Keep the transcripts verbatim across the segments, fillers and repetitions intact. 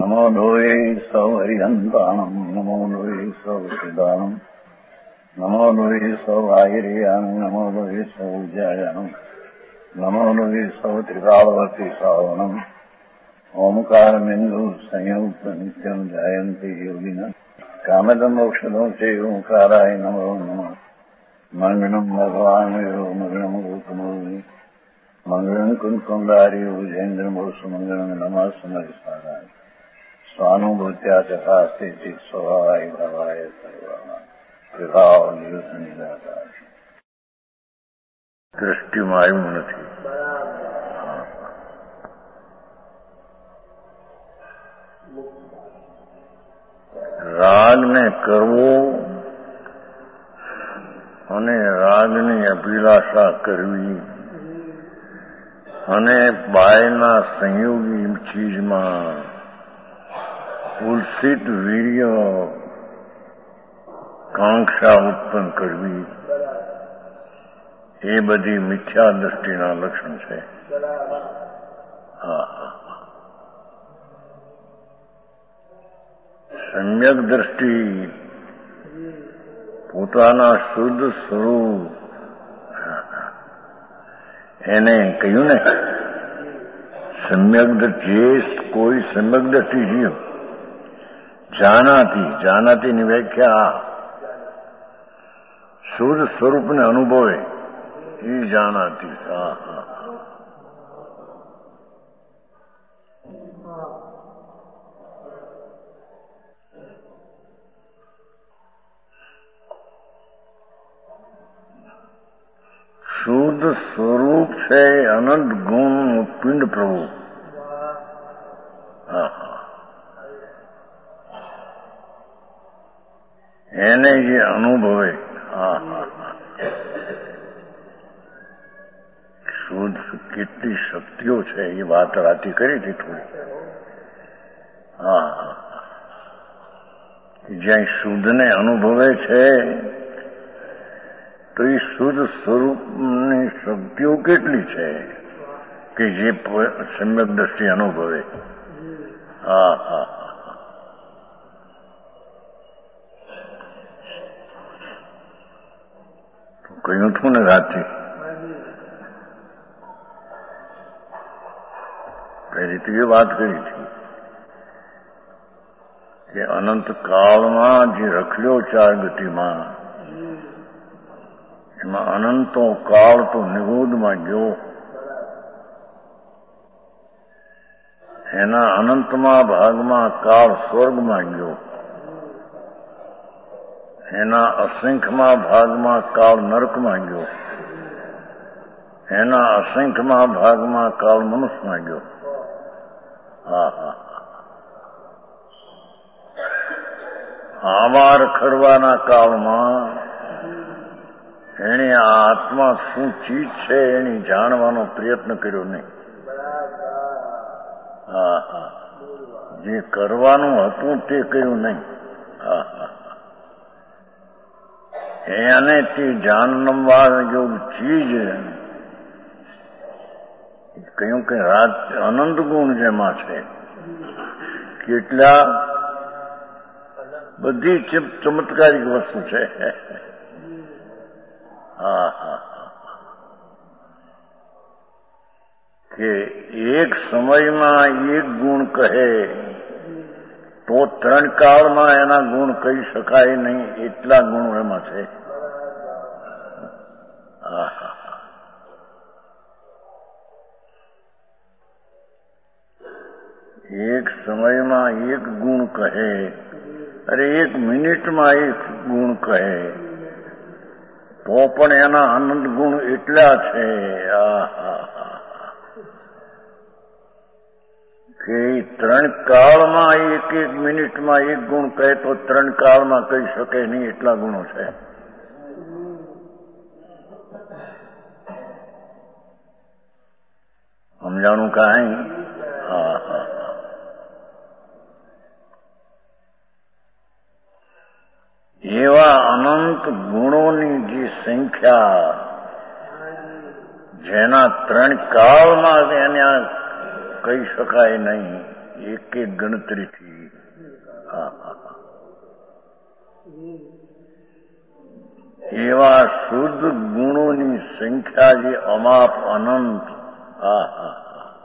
નમો લોહે સૌ હરિહંતાણમ નમો લોહે સૌ સિદ્ધાણમ નમો લોહે સૌ આયર્યાણમ નમો લોહે સૌ જયાણમ નમો લોહે સૌ ત્રિકાળવતી શ્રાવણમ ઓમકારમિંદુ સંયુક્ત નિત્યમ જાયંતી યોગિના કામદમ ઔષધો છે ઓંકારાય નમો નમઃ મંગળમ ભગવાન મંગળમ ગૌતમોની મંગળમ કુંકુંડારી ઉજેન્દ્રમોષ મંગળમ નમઃ સમરિસારાય સ્વાનુભૂત્યા ચકાસ્તે ચિત સ્વભાવાય ભાવાય સર્વાના વિભાવ નિદાતા દૃષ્ટિમાં આવ્યું નથી. રાગને કરવો અને રાગની અભિલાષા કરવી અને બાયના સંયોગી ચીજમાં ઉલ્સિત વીર્ય કાંક્ષા ઉત્પન્ન કરવી એ બધી મિથ્યા દ્રષ્ટિના લક્ષણ છે. હા સમ્યક દ્રષ્ટિ પોતાના શુદ્ધ સ્વરૂપ એને કહ્યું ને સમ્યક દ્રષ્ટિ કોઈ સમ્યક દ્રષ્ટિ જીવ જાનાતી જાનાતીની વ્યાખ્યા શુદ્ધ સ્વરૂપને અનુભવે એ જાનાતી. હા હા શુદ્ધ સ્વરૂપ છે અનંત ગુણ પિંડ પ્રભુ. એને જે અનુભવે હા શુદ્ધ કેટલી શક્તિઓ છે એ વાત રાતે કરી હતી થોડી. હા જ્યાં શુદ્ધને અનુભવે છે તો એ શુદ્ધ સ્વરૂપની શક્તિઓ કેટલી છે કે જે સમ્યક દ્રષ્ટિ અનુભવે. હા હા તો કહ્યું હતું ને રાતે કઈ રીતે એ વાત કરી હતી કે અનંત કાળમાં જે રખલ્યો ચાર ગતિમાં એમાં અનંતો કાળ તો નિગોદમાં ગયો. એના અનંતમાં ભાગમાં કાળ સ્વર્ગમાં ગયો. એના અસંખ્યમાં ભાગમાં કાળ નરકમાં ગયો. એના અસંખ્યમાં ભાગમાં કાળ મનુષ્યમાં ગયો. હા હા આવા રખડવાના કાળમાં એણે આ આત્મા શું ચીજ છે એની જાણવાનો પ્રયત્ન કર્યો નહીં. હા હા જે કરવાનું હતું તે કર્યું નહીં. હા હા એને તે જાણવા યોગ ચીજ કહ્યું કે રાત અનંત ગુણ જેમાં છે કેટલા બધી ચમત્કારિક વસ્તુ છે. હા હા કે એક સમયમાં એક ગુણ કહે તો ત્રણ કાળમાં એના ગુણ કહી શકાય નહીં એટલા ગુણ એમાં છે. હા હા એક સમયમાં એક ગુણ કહે અરે એક મિનિટમાં એક ગુણ કહે તો પણ એના આનંદ ગુણ એટલા છે કે ત્રણ કાળમાં એક એક મિનિટમાં એક ગુણ કહે તો ત્રણ કાળમાં કહી શકે નહીં એટલા ગુણો છે. સમજાણું કાંઈ? હા હા એવા અનંત ગુણોની જે સંખ્યા જેના ત્રણ કાળમાં એને કહી શકાય નહીં એક એક ગણતરીથી. હા હા એવા શુદ્ધ ગુણોની સંખ્યા જે અમાપ અનંત, હા હા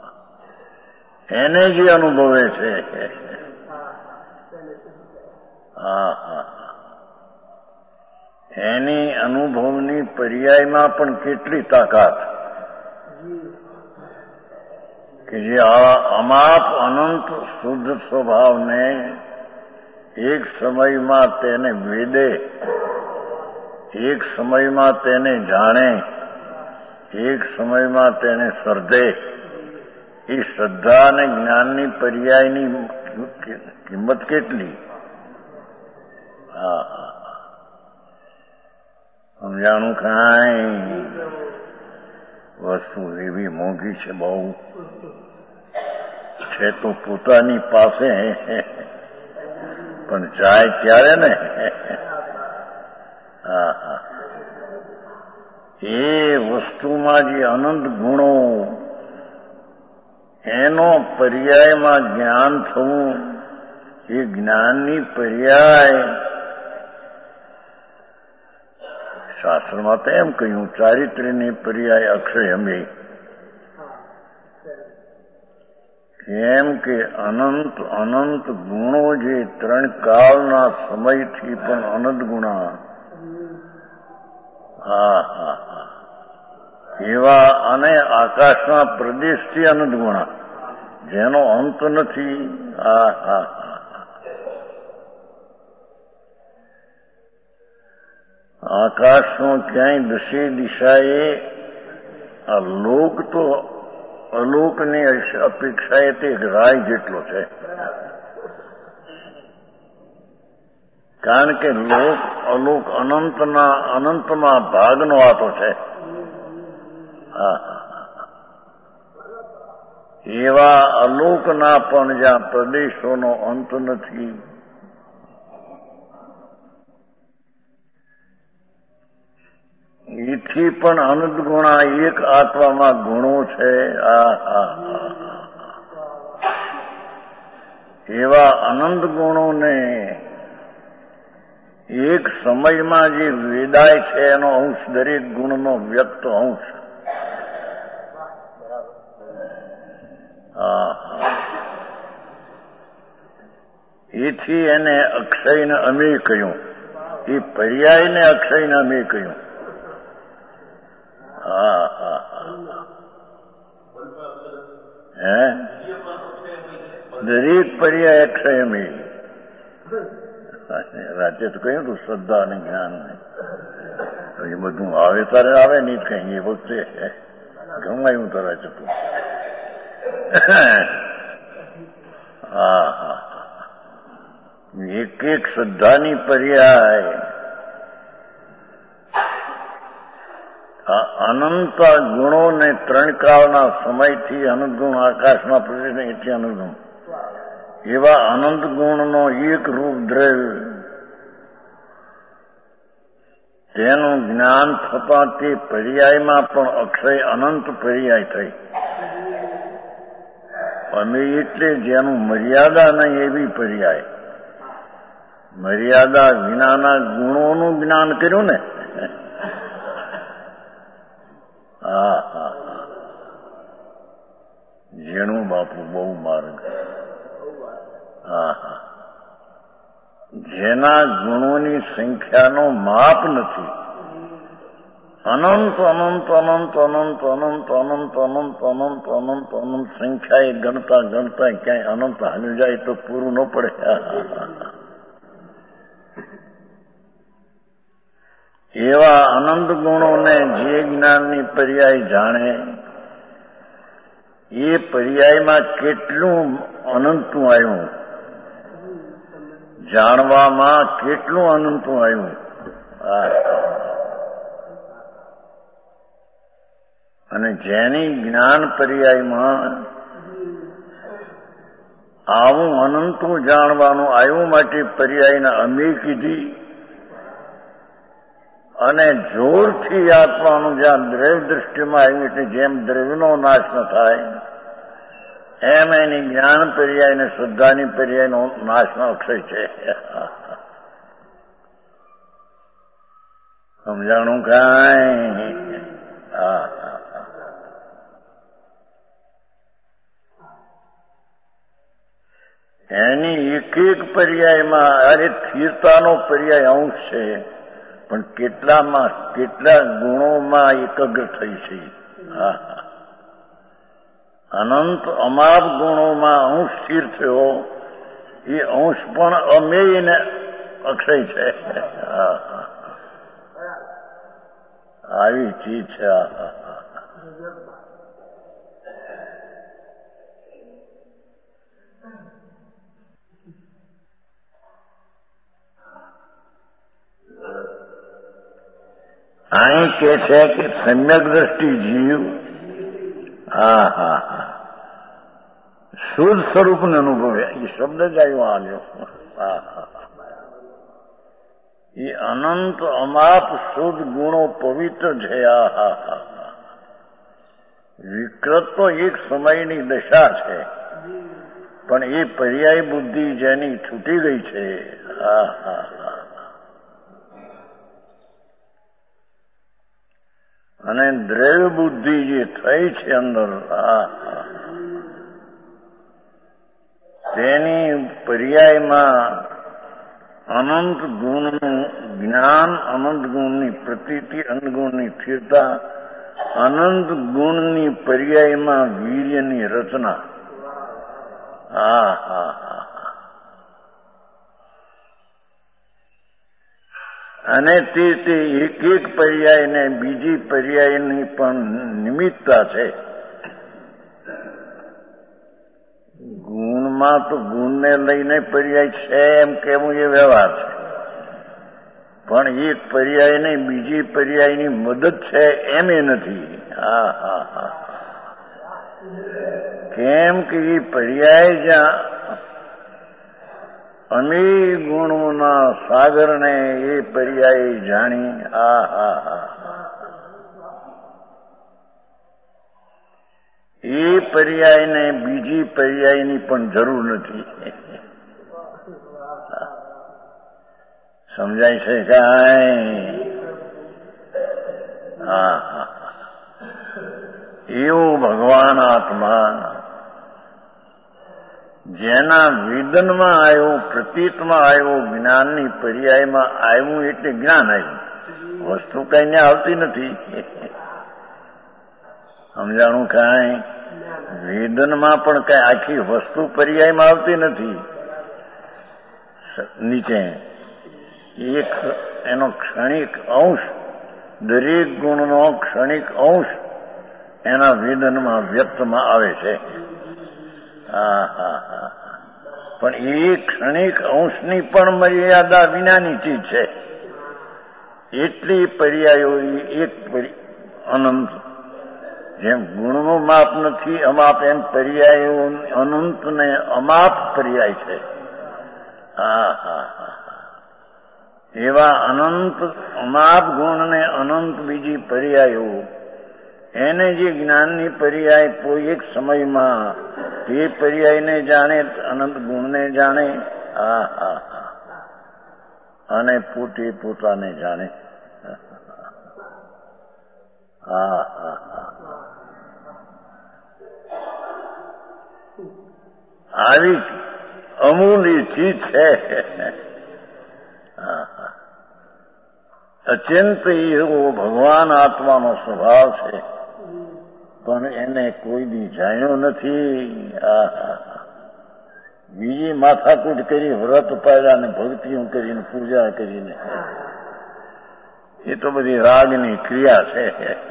એને જે અનુભવે છે. હા હા એની અનુભવની પર્યાયમાં પણ કેટલી તાકાત કે જે આ અમાપ અનંત શુદ્ધ સ્વભાવને એક સમયમાં તેને વેદે, એક સમયમાં તેને જાણે, એક સમયમાં તેને સર્જે. એ શ્રદ્ધા અને જ્ઞાનની પર્યાયની કિંમત કેટલી. હા હા સમજાણું. કાંઈ વસ્તુ એવી મોંઘી છે, બહુ છે તો પોતાની પાસે, પણ જાય ક્યારે ને. હા હા એ વસ્તુમાં જે અનંત ગુણો એનો પર્યાયમાં જ્ઞાન થવું, એ જ્ઞાનની પર્યાય શાસ્ત્રમાં તો એમ કહ્યું ચારિત્ર્યની પર્યાય અક્ષયમે. કેમ કે અનંત અનંત ગુણો જે ત્રણ કાળના સમયથી પણ અનંત ગુણા, હા હા હા એવા, અને આકાશના પ્રદેશથી અનંત ગુણા જેનો અંત નથી. હા હા આકાશનો ક્યાંય દશે દિશાએ આ લોક તો અલોકની અપેક્ષાએ તે રાય જેટલો છે. કારણ કે લોક અલોક અનંતના અનંતમાં ભાગનો આતો છે. હા એવા અલોકના પણ જ્યાં પ્રદેશોનો અંત નથી, એથી પણ અનંત ગુણા એક આત્મામાં ગુણો છે. આ હા એવા અનંત ગુણોને એક સમયમાં જે વેદાય છે એનો અંશ, દરેક ગુણનો વ્યક્ત અંશ. હા એથી એને અક્ષયને અમે કહ્યું, એ પર્યાયને અક્ષયને અમે કહ્યું. હા હા હે દરેક પર્યાય અક્ષયમે. રાતે તો કહ્યું તું શ્રદ્ધા અને જ્ઞાન એ બધું આવે તારે આવે નહીં કઈ, એ વખતે ગમાયું તારા જતું. હા હા એક એક શ્રદ્ધાની પર્યાય અનંત ગુણોને ત્રણ કાળના સમયથી અનંત ગુણ આકાશમાં પ્રદેશ એથી અનંત ગુણ, એવા અનંત ગુણનો એક રૂપ દ્રવ્ય તેનું જ્ઞાન થતા તે પર્યાયમાં પણ અક્ષય અનંત પર્યાય થઈ. અમે એટલે જેનું મર્યાદા નહીં એવી પર્યાય, મર્યાદા વિનાના ગુણોનું જ્ઞાન કર્યું ને. હા હા જેનું બાપુ બહુ માર્ગ. હા હા જેના ગુણોની સંખ્યાનો માપ નથી. અનંત અનંત અનંત અનંત અનંત અનંત અનંત અનંત અનંત અનંત સંખ્યાએ ગણતા ગણતા ક્યાંય અનંત હાલ્યું જાય તો પૂરું ન પડે. એવા અનંત ગુણોને જે જ્ઞાનની પર્યાય જાણે, એ પર્યાયમાં કેટલું અનંતું આવ્યું, જાણવામાં કેટલું અનંતું આવ્યું. અને જેની જ્ઞાન પર્યાયમાં આવું અનંતું જાણવાનું આવ્યું માટે પર્યાયના અમે કીધી. અને જોરથી આત્માનું જ્યાં દ્રવ્ય દૃષ્ટિમાં આવ્યું એટલે જેમ દ્રવ્યનો નાશ ન થાય એમ એની જ્ઞાન પર્યાય ને શ્રદ્ધાની પર્યાયનો નાશનો અક્ષય છે. સમજાણું કાંઈ? હા એની એક એક પર્યાયમાં અરે સ્થિરતાનો પર્યાય અંશ છે, પણ કેટલામાં કેટલા ગુણોમાં એકાગ્ર થઈ છે. હા અનંત અમાપ ગુણોમાં અંશ સ્થિર થયો, એ અંશ પણ અમેય ને અક્ષય છે. આવી ચીજ છે. અહીં કે છે કે સમ્યક દ્રષ્ટિ જીવ હા હા હા શુદ્ધ સ્વરૂપને અનુભવે. એ શબ્દ જ આવ્યો આવ્યો. હા હા એ અનંત અમાપ શુદ્ધ ગુણો પવિત્ર છે. આ હા હા વિકૃત તો એક સમયની દશા છે, પણ એ પર્યાય બુદ્ધિ જેની છૂટી ગઈ છે. હા હા હા અને દ્રવ્ય બુદ્ધિ જે થઈ છે અંદર, હા હા તેની પર્યાયમાં અનંત ગુણનું જ્ઞાન, અનંત ગુણની પ્રતીતિ, અનંત ગુણની સ્થિરતા, અનંત ગુણની પર્યાયમાં વીર્યની રચના. હા હા હા અને તે તે એક એક પર્યાયને બીજી પર્યાયની પણ નિમિત્તતા છે. ગુણમાં તો ગુણને લઈને પર્યાય છે એમ કેવું એ વ્યવહાર છે, પણ એક પર્યાયને બીજી પર્યાયની મદદ છે એમ એ નથી. હા હા હા કેમ કે એ પર્યાય જ્યાં અનેક ગુણોના સાગરને એ પર્યાય જાણી. આ હા હા એ પર્યાયને બીજી પર્યાયની પણ જરૂર નથી. સમજાય છે કાંઈ? હા હા એવું ભગવાન આત્મા જેના વિદનમાં આવ્યું, પ્રતીતમાં આવ્યું, જ્ઞાનની પર્યાયમાં આવ્યું એટલે જ્ઞાન આવ્યું. વસ્તુ કઈને આવતી નથી. સમજાણું કાંઈ? વેદનમાં પણ કઈ આખી વસ્તુ પર્યાયમાં આવતી નથી. નીચે એક એનો ક્ષણિક અંશ, દરેક ગુણનો ક્ષણિક અંશ એના વેદનમાં વ્યક્તમાં આવે છે. હા હા હા પણ એ ક્ષણિક અંશની પણ મર્યાદા વિનાની ચીજ છે. એટલી પર્યાયો એક અનંત, જેમ ગુણનું માપ નથી અમાપ, એમ પર્યાયો અનંત ને અમાપ પર્યાય છે. હા હા હા એવા અનંત અમાપ ગુણ ને અનંત બીજી પર્યાયો, એને જે જ્ઞાનની પર્યાય કોઈ એક સમયમાં તે પર્યાયને જાણે, અનંત ગુણને જાણે. હા હા હા અને પોતે પોતાને જાણે. હા હા હા આવી અમૂલ્ય ચીજ છે. અત્યંત એવો ભગવાન આત્માનો સ્વભાવ છે, પણ એને કોઈ દી જાણ્યો નથી. બીજી માથાકૂટ કરી, વ્રત પાડ્યા ને ભક્તિઓ કરીને, પૂજા કરીને, એ તો બધી રાગની ક્રિયા છે.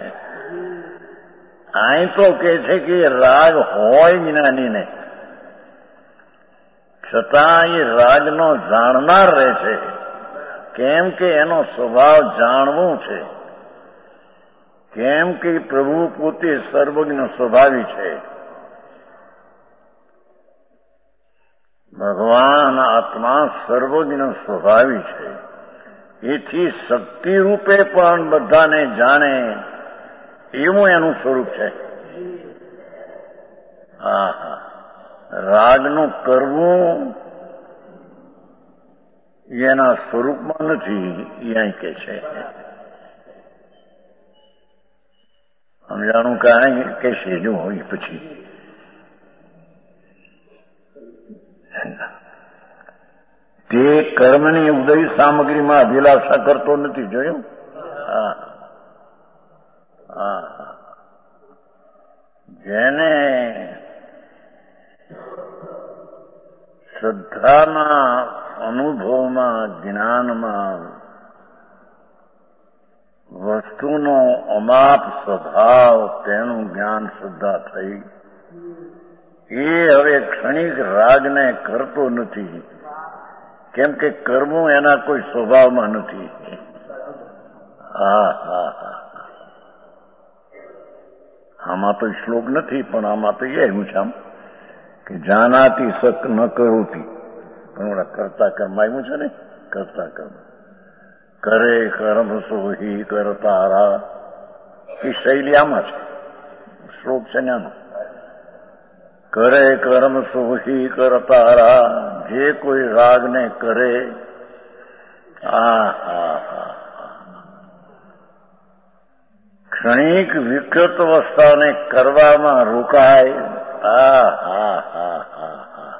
અહીં તો કે છે કે રાગ હોય જ્ઞાનીને, છતાં એ રાજનો જાણનાર રહે છે. કેમ કે એનો સ્વભાવ જાણવું છે. કેમ કે પ્રભુ પોતે સર્વજ્ઞ સ્વભાવી છે. ભગવાન આત્મા સર્વજ્ઞ સ્વભાવી છે. એથી શક્તિ રૂપે પણ બધાને જાણે એવું એનું સ્વરૂપ છે. હા હા રાગનું કરવું એના સ્વરૂપમાં નથી, એ અહીં કે છે. સમજાણું કાંઈ કે છે જો હોય પછી તે કર્મની ઉદય સામગ્રીમાં અભિલાષા કરતો નથી. જોયું? હા હા. જેને શ્રદ્ધાના અનુભવમાં, જ્ઞાનમાં વસ્તુનો અમાપ સ્વભાવ, તેનું જ્ઞાન શ્રદ્ધા થઈ, એ હવે ક્ષણિક રાગને કરતો નથી, કેમ કે કરવું એના કોઈ સ્વભાવમાં નથી. હા હા હા. આમાં તો શ્લોક નથી, પણ આમાં તો એ આવ્યું છે આમ કે જાનાતી સક ન કરોતી, પણ ઓલા કરતા કર્મ આવ્યું છે ને, કરતા કર્મ કરે કર્મ સોહી કરતારા, એ શૈલી આમાં છે, શ્લોક છે ને આનો. કરે કર્મ સોહી કરતારા, જે કોઈ રાગને કરે, આ હા હા ક્ષણિક વિકૃત અવસ્થાને કરવામાં રોકાય. હા હા હા હા હા.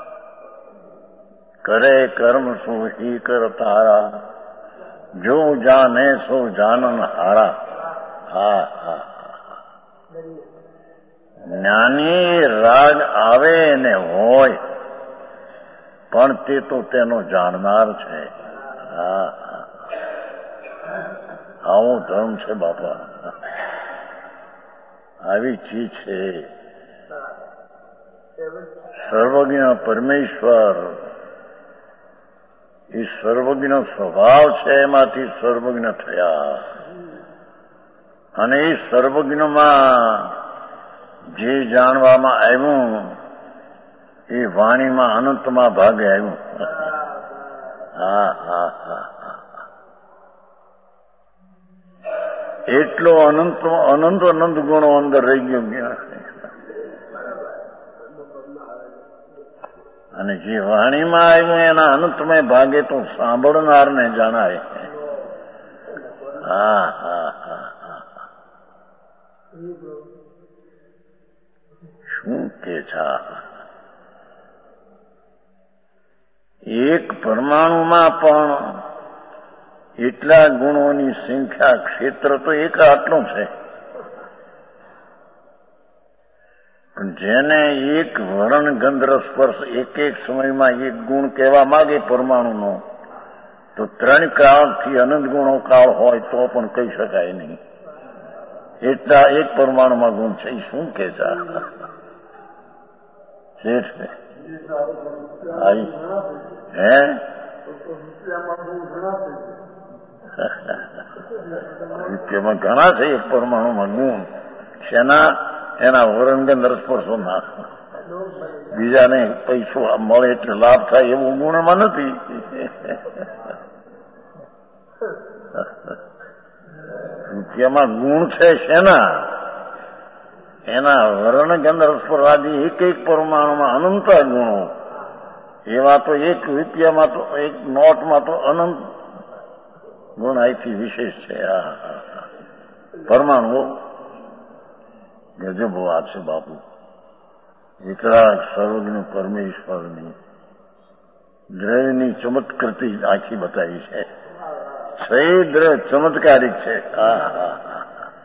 કરે કર્મ સોહી કરતારા, જો જાને સો જાનન હારા. હા હા. જ્ઞાની રાગ આવે ને હોય, પણ તે તો તેનો જાણનાર છે. હા હા. આવો ધર્મ છે બાપા, આવી ચીજ છે. સર્વજ્ઞ પરમેશ્વર એ સર્વજ્ઞ સ્વભાવ છે, એમાંથી સર્વજ્ઞ થયા, અને એ સર્વજ્ઞમાં જે જાણવામાં આવ્યું એ વાણીમાં અનંતમાં ભાગે આવ્યું. હા હા હા. એટલો અનંત અનંત અનંત ગુણો અંદર રહી ગયો, અને જે વાણીમાં આવ્યું એના અનંતમય ભાગે તો સાંભળનારને જણાય. હા હા હા હા. શું કે છે? એક પરમાણુમાં પણ એટલા ગુણોની સંખ્યા, ક્ષેત્ર તો એક આટલું છે, પણ જેને એક વર્ણ ગંધ સ્પર્શ એક એક સમયમાં એક ગુણ કહેવા માંગે પરમાણુનો, તો ત્રણ કાળથી અનંત ગુણો કાળ હોય તો પણ કહી શકાય નહીં. એટલા એક પરમાણુમાં ગુણ છે. શું કે છે? હે રૂપિયામાં ઘણા છે એક પરમાણુમાં ગુણ. શેના? એના વરણગંધ રસપર્શોના. બીજાને પૈસો મળે એટલે લાભ થાય એવું ગુણમાં નથી. રૂપિયામાં ગુણ છે શેના? એના વર્ણગંધ રસપર્શ આદિ એક એક પરમાણુમાં અનંત ગુણો. એવા તો એક રૂપિયામાં તો, એક નોટમાં તો અનંત ગુણ અહીંથી વિશેષ છે. પરમાણુ ગજબ વાત છે બાપુ. એકલા સર્વજ્ઞ પરમેશ્વરની દ્રવ્યની ચમત્કૃતિ આખી બતાવી છે. સહી દ્રવ્ય ચમત્કારિક છે. હા હા હા.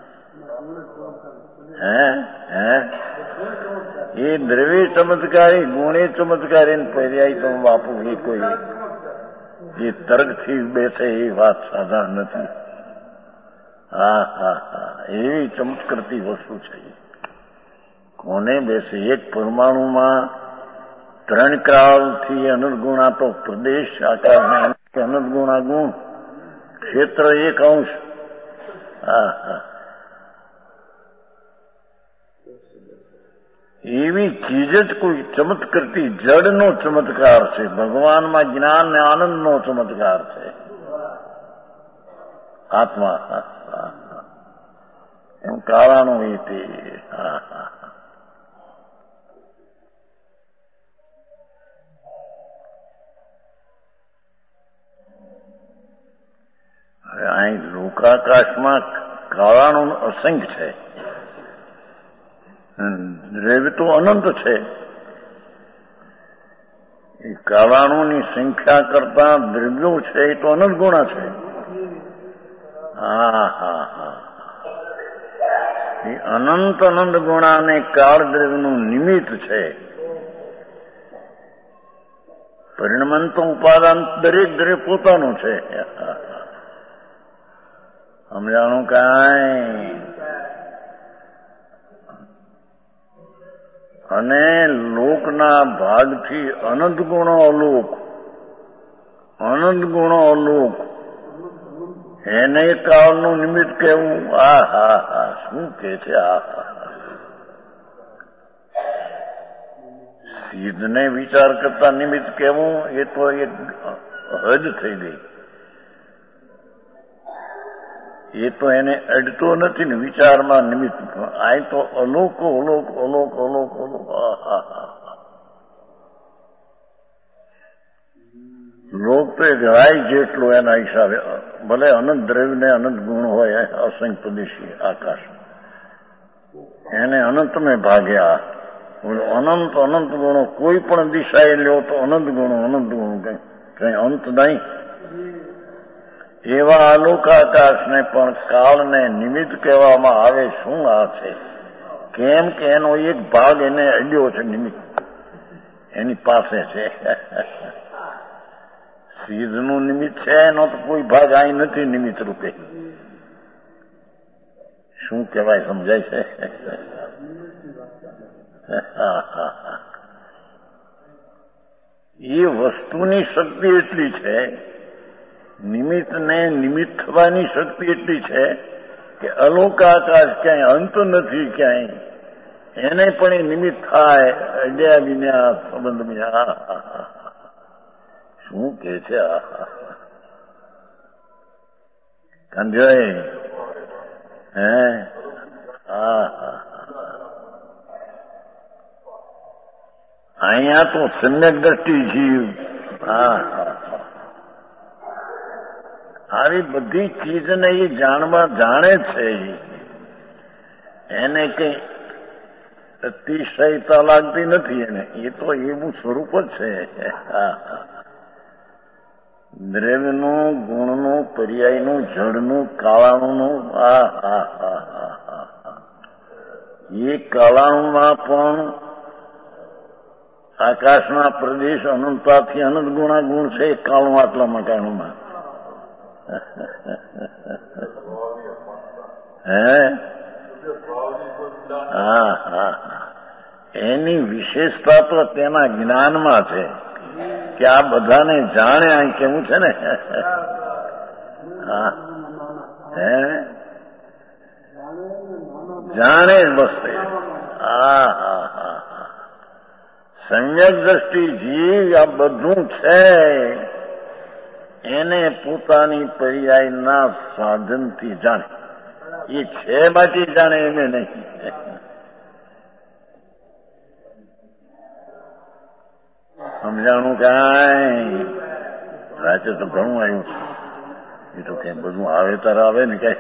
હે હે એ દ્રવ્ય ચમત્કારી, ગુણે ચમત્કારી, પર્યાય તો બાપુ એ કોઈ એ તર્કથી બેસે એ વાત સાધારણ નથી. હા હા હા. એવી ચમત્કૃતિ વસ્તુ છે. કોને બેસે? એક પરમાણુમાં ત્રણ કાળથી અનુર્ગુણા તો પ્રદેશ આકાશ અનુર્ગુણા ગુણ, ક્ષેત્ર એક અંશ. હા હા. એવી ચીજ જ કોઈ ચમત્કૃતિ જડનો ચમત્કાર છે. ભગવાનમાં જ્ઞાન ને આનંદનો ચમત્કાર છે. આત્મા એમ કાળાનું એ તે. હા હા. અવકાશમાં કાળાનું અસંખ્ય છે, દ્રવ્ય તો અનંત છે. એ કાળાણુની સંખ્યા કરતા દ્રવ્યો છે એ તો અનંત ગુણા છે. હા હા હા એ અનંત અનંત ગુણા અને કાળ દ્રવ્યનું નિમિત્ત છે. પરિણમંત ઉપાદાન દરેક દરેક પોતાનું છે. સમજાણું કાંઈ? અને લોકના ભાગથી અનંત ગુણો અલોક, અનંત ગુણો અલોક, એને કાળનું નિમિત્ત કહેવું. આ હા હા શું કે છે? આ સિદ્ધને વિચાર કરતા નિમિત્ત કહેવું એ તો એક હદ થઈ ગઈ. એ તો એને અડતો નથી ને વિચારમાં નિમિત્ત. આ તો અલોક અલોક અલોક અલોક અલોક. લોક તો એક રાય જેટલો એના હિસાબે, ભલે અનંત દ્રવ્ય ને અનંત ગુણ હોય, અસંખ્ય પ્રદેશી આકાશ એને અનંત મેં ભાગ્યા. અનંત અનંત ગુણો કોઈ પણ દિશાએ લ્યો તો અનંત ગુણો અનંત ગુણો, કઈ કઈ અંત નહીં. એવા અલોકાકાશને પણ કાળને નિમિત્ત કહેવામાં આવે. શું આ છે? કેમ કે એનો એક ભાગ એને અડ્યો છે, નિમિત્ત એની પાસે છે. સિદ્ધનું નિમિત્ત છે એનો તો કોઈ ભાગ અહીં નથી નિમિત્ત રૂપે. શું કહેવાય? સમજાય છે? એ વસ્તુની શક્તિ એટલી છે, નિમિત્તને નિમિત્ત થવાની શક્તિ એટલી છે કે અલોકાકાશ ક્યાંય અંત નથી, ક્યાંય એને પણ એ નિમિત્ત થાય અડ્યા વિના સંબંધ વિના. શું કે છે? આ કંજોય હે હા અહીંયા તો સમ્યક દ્રષ્ટિ જીવ. હા આવી બધી ચીજને એ જાણવા જાણે છે. એને કઈ અતિશયતા લાગતી નથી એને. એ તો એવું સ્વરૂપ જ છે. દ્રવ્યનું, ગુણનું, પર્યાયનું, જળનું, કાળાણુનું. આ હા હા હા એ કાળાણુમાં પણ આકાશના પ્રદેશ અનંતતાથી અનંત ગુણા ગુણ છે. કાળું આટલા મકાનોમાં હે હા હા એની વિશેષતા તો તેના જ્ઞાનમાં છે કે આ બધાને જાણે. આ કેવું છે ને? હા હે જાણે જ બસ. હા હા હા સમ્યક દ્રષ્ટિ જીવ આ બધું છે એને પોતાની પર્યાયના સાધનથી જાણે. એ છે બાકી જાણે એને નહીં. સમજાણું કાંઈ? રાતે તો ઘણું આવ્યું છે. એ તો કઈ બધું આવે તાર આવે ને કઈ.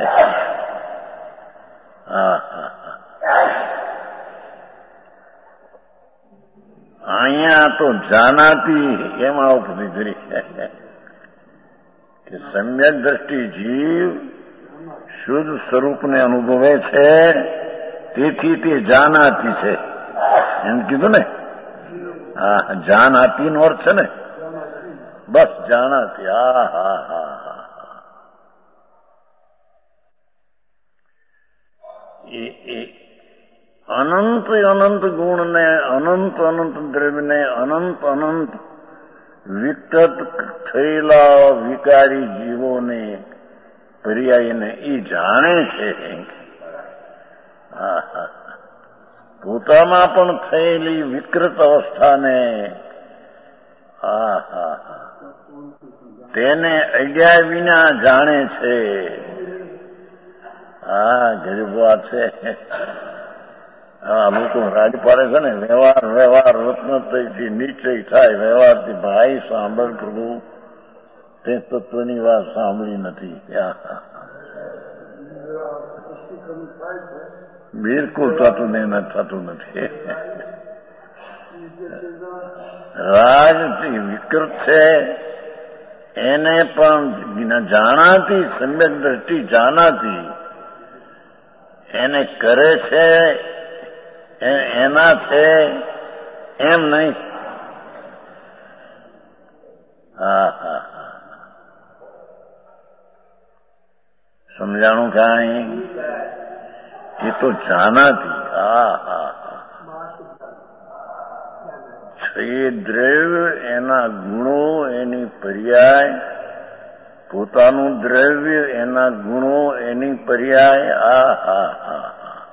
હા હા અહીંયા તો જાનાતી એમાં ઉપરી કરી કે સમ્યક દ્રષ્ટિ જીવ શુદ્ધ સ્વરૂપને અનુભવે છે, તેથી તે જાનાતી છે એમ કીધું ને. હા જાનાતી નો અર્થ છે ને બસ જાનાતી. હા હા હા હા એ અનંત અનંત ગુણને, અનંત અનંત દ્રવ્યને, અનંત અનંત વિકૃત થયેલા વિકારી જીવોને, પર્યાયને એ જાણે છે. હા હા પોતામાં પણ થયેલી વિકૃત અવસ્થાને હા હા તેને અડ્યા વિના જાણે છે. હા ગરીબ વાત છે. હા લોકો રાજ પાડે છે ને વ્યવહાર વ્યવહાર રત્નથી નિશ્ચય થાય. વ્યવહારથી ભાઈ સાંભળ પ્રભુ તે તત્વની વાત સાંભળી નથી. બિલકુલ થતું નહીં, થતું નથી. રાગ વિકૃત છે, એને પણ જાણાતી સમ્યક દ્રષ્ટિ જાણાતી એને કરે છે, એના છે એમ નહીં. હા હા હા સમજાણું કાંઈ? એ તો જાનાતી. હા હા એ દ્રવ્ય, એના ગુણો, એની પર્યાય, પોતાનું દ્રવ્ય, એના ગુણો, એની પર્યાય. આ હા હા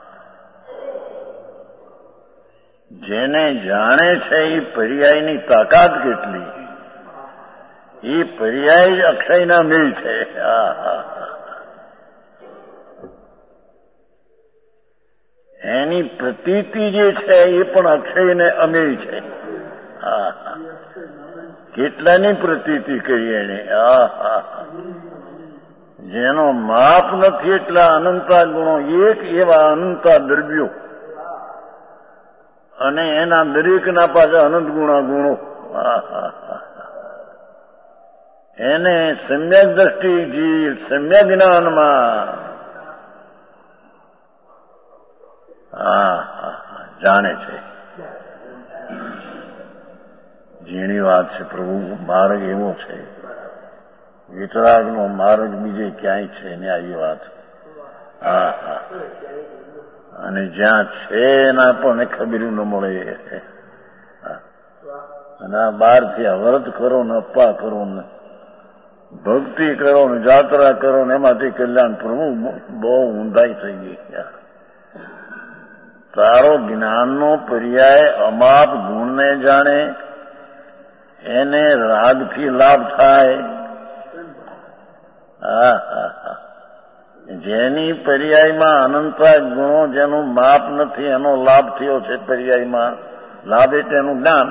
જેને જાણે છે એ પર્યાયની તાકાત કેટલી, એ પર્યાય જ અક્ષયના મિલ છે. હા હા એની પ્રતીતિ જે છે એ પણ અક્ષયને અમીર છે. હા હા કેટલાની પ્રતીતિ કરી એને. હા હા જેનો માપ નથી એટલા અનંતા ગુણો, એક એવા અનંતા દ્રવ્યો, અને એના દરેકના પાછા અનંત ગુણા ગુણો. હા હા એને સમ્યક દ્રષ્ટિથી સમ્યક જ્ઞાનમાં હા હા જાણે છે. ઝીણી વાત છે. પ્રભુ માર્ગ એવો છે, વિતરાગનો માર્ગ બીજે ક્યાંય છે ને આવી વાત. હા હા અને જ્યાં છે એના પણ ખબર ન મળે. અને આ બહારથી અવરત કરો ને અપ્પા કરો ને ભક્તિ કરો ને જાત્રા કરો ને એમાંથી કલ્યાણ. પ્રભુ બહુ ઊંધાઈ થઈ ગઈ. તારો જ્ઞાનનો પર્યાય અમાપ ગુણને જાણે, એને રાગથી લાભ થાય. હા હા હા જેની પર્યાયમાં અનંતા ગુણો, જેનું માપ નથી, એનો લાભ થયો છે. પર્યાયમાં લાભ એટલે એનું જ્ઞાન.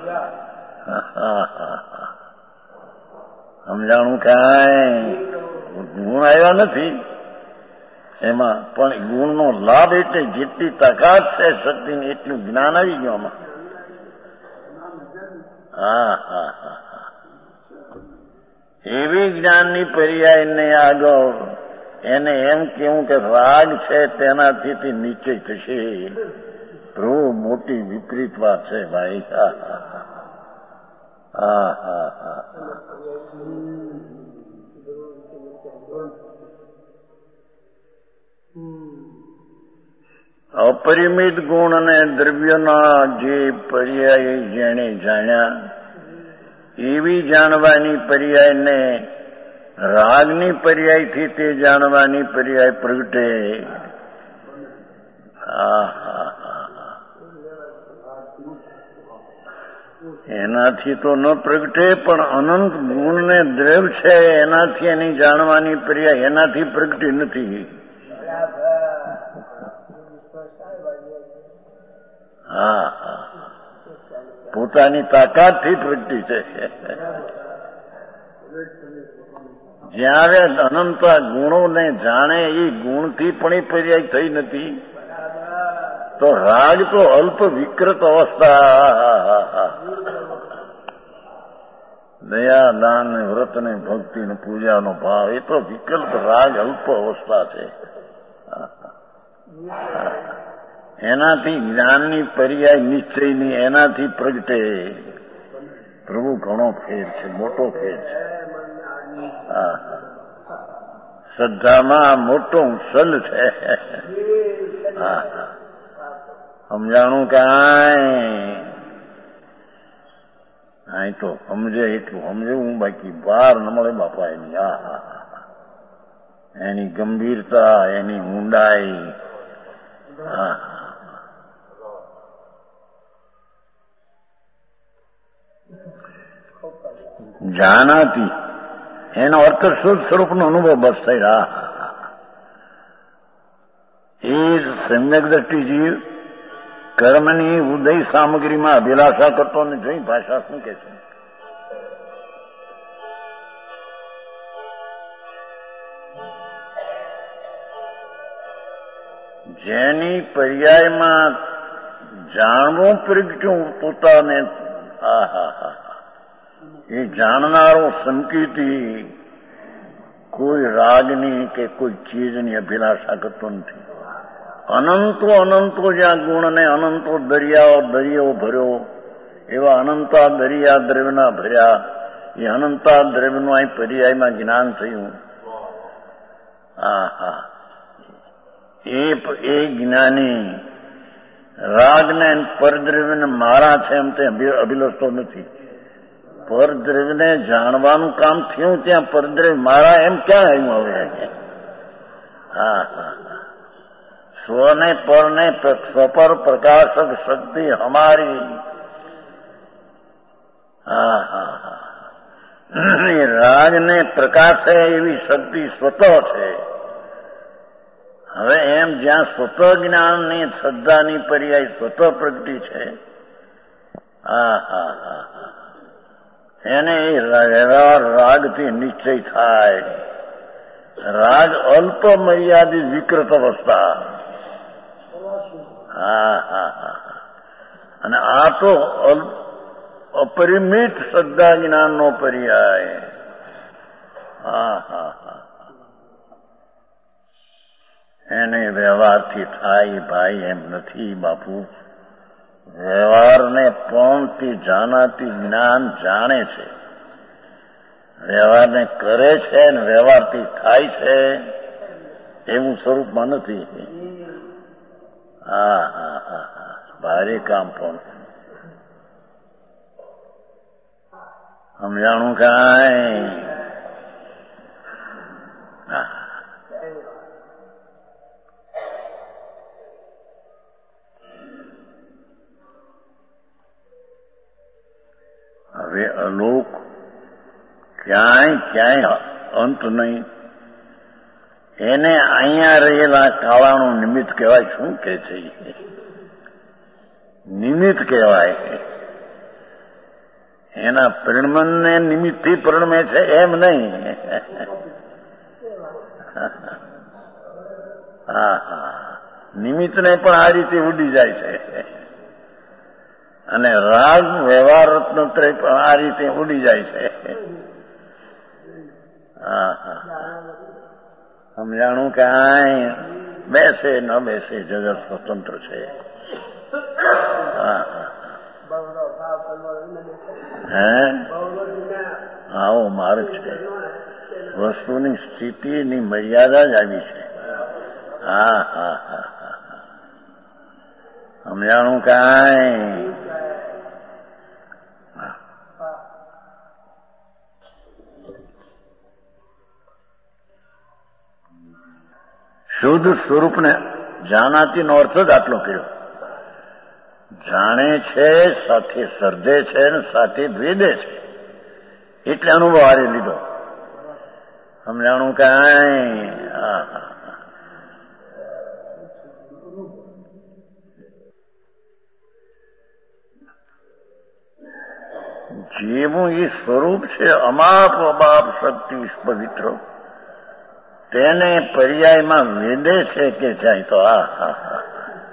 સમજાણું કાંઈ? ગુણ આવ્યા નથી એમાં, પણ ગુણનો લાભ એટલે જેટલી તાકાત છે શક્તિની એટલું જ્ઞાન આવી ગયું આમાં. હા હા હા એવી જ્ઞાનની પર્યાયને આગળ એને એમ કેવું કે રાગ છે તેનાથી તે નીચે થશે. પ્રભુ મોટી વિપરીત વાત છે ભાઈ. હા હા હા હા અપરિમિત ગુણ અને દ્રવ્યના જે પર્યાય જેણે જાણ્યા, એવી જાણવાની પર્યાયને રાગની પર્યાયથી તે જાણવાની પર્યાય પ્રગટે. હા હા એનાથી તો ન પ્રગટે, પણ અનંત ગુણને દ્રવ્ય છે એનાથી એની જાણવાની પર્યાય એનાથી પ્રગટી નથી. હા હા પોતાની તાકાતથી પ્રગટી છે. જ્યારે અનંત ગુણોને જાણે એ ગુણથી પણ એ પર્યાય થઈ નથી, તો રાગ તો અલ્પ વિકૃત અવસ્થા. દયા, દાન, વ્રત ને ભક્તિ ને પૂજાનો ભાવ એ તો વિકલ્પ રાગ અલ્પ અવસ્થા છે. એનાથી જ્ઞાનની પર્યાય નિશ્ચયની એનાથી પ્રગટે. પ્રભુ ઘણો ફેર છે, મોટો ફેર છે. હા શ્રદ્ધામાં મોટો સલ છે. હા સમજાણું કાંઈ? અહીં તો સમજે એટલું સમજવું, બાકી બહાર ન મળે બાપા એની. હા હા એની ગંભીરતા, એની ઊંડાઈ. હા જાનાતી એનો અર્થ શુદ્ધ સ્વરૂપનો અનુભવ બસ થઈ રહ્યા. એ સમ્યક દ્રષ્ટિ જીવ કર્મની ઉદય સામગ્રીમાં અભિલાષા કરતો નથી. ભાષા શું કે છે? જેની પર્યાયમાં જાણવું પ્રગટ્યું પોતાને, હા હા હા એ જાણનારો સંકેતી કોઈ રાગની કે કોઈ ચીજની અભિલાષા કરતો નથી. અનંતો અનંતો જ્યાં ગુણને અનંતો દરિયાઓ દરિયો ભર્યો એવા અનંતા દરિયા દ્રવ્યના ભર્યા એ અનંતા દ્રવ્યનું અહીં પર્યાયમાં જ્ઞાન થયું. હા હા એ એ જ્ઞાની રાગને પરદ્રવ્યને મારા છે એમ તે અભિલષતો નથી. પરદ્રવ્યને જાણવાનું કામ થયું ત્યાં પરદ્રવ્ય મારા એમ ક્યાં આવ્યું હવે? હા હા સ્વને પરને સ્વપર પ્રકાશક શક્તિ અમારી. હા હા હા એ રાગને પ્રકાશે એવી શક્તિ સ્વતઃ છે. હવે એમ જ્યાં સ્વતઃ જ્ઞાનની શ્રદ્ધાની પર્યાય સ્વતઃ પ્રગતિ છે. હા હા હા હા એને એ વ્યવહાર રાગથી નિશ્ચય થાય. રાગ અલ્પ મર્યાદિત વિકૃત અવસ્થા. હા હા હા અને આ તો અપરિમિત શ્રદ્ધા જ્ઞાનનો પર્યાય. હા હા હા એને વ્યવહારથી થાય ભાઈ એમ નથી બાપુ. વ્યવહારને પણથી જાણાતી જ્ઞાન જાણે છે. વ્યવહારને કરે છે ને વ્યવહારથી થાય છે એવું સ્વરૂપમાં નથી. હા હા હા હા ભારે કામ પણ સમજાણું કાંઈ? હા હવે અલોક ક્યાંય ક્યાંય અંત નહીં. એને અહીંયા રહેલા કાળાનું નિમિત્ત કહેવાય. શું કે છે? નિમિત્ત કહેવાય. એના પરિણમને નિમિત્તથી પરિણમે છે એમ નહીં. હા હા નિમિત્તને પણ આ રીતે ઉડી જાય છે અને રાગ વ્યવહાર રત્નત્રય પણ આ રીતે ઉડી જાય છે. હા હા સમજાણું કાંઈ? બેસે ન બેસે જગત સ્વતંત્ર છે. હા હે આવો માર્ગ છે. વસ્તુની સ્થિતિની મર્યાદા જ આવી છે. હા હા હા હા સમજાણું કાંઈ? શુદ્ધ સ્વરૂપને જાણાતી નો અર્થ જ આટલો કર્યો. જાણે છે સાથે સર્જે છે ને સાથે ભેદે છે એટલે અનુભવ હારી લીધો. સમજાણું કાંઈ? હા હા જેવું એ સ્વરૂપ છે અમાપ અબાપ શક્તિ પવિત્ર તેને પર્યાયમાં વેદે છે કે જાય તો આ હા હા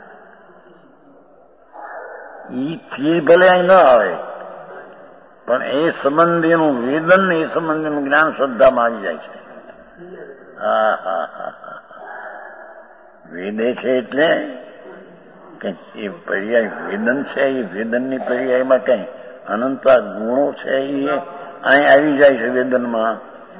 ઈ ભલે અહીં ન આવે પણ એ સંબંધીનું વેદન એ સંબંધીનું જ્ઞાન શ્રદ્ધામાં આવી જાય છે. હા હા હા હા વેદે છે એટલે કે એ પર્યાય વેદન છે. એ વેદનની પર્યાયમાં કઈ અનંતા ગુણો છે એ અહીં આવી જાય છે વેદનમાં.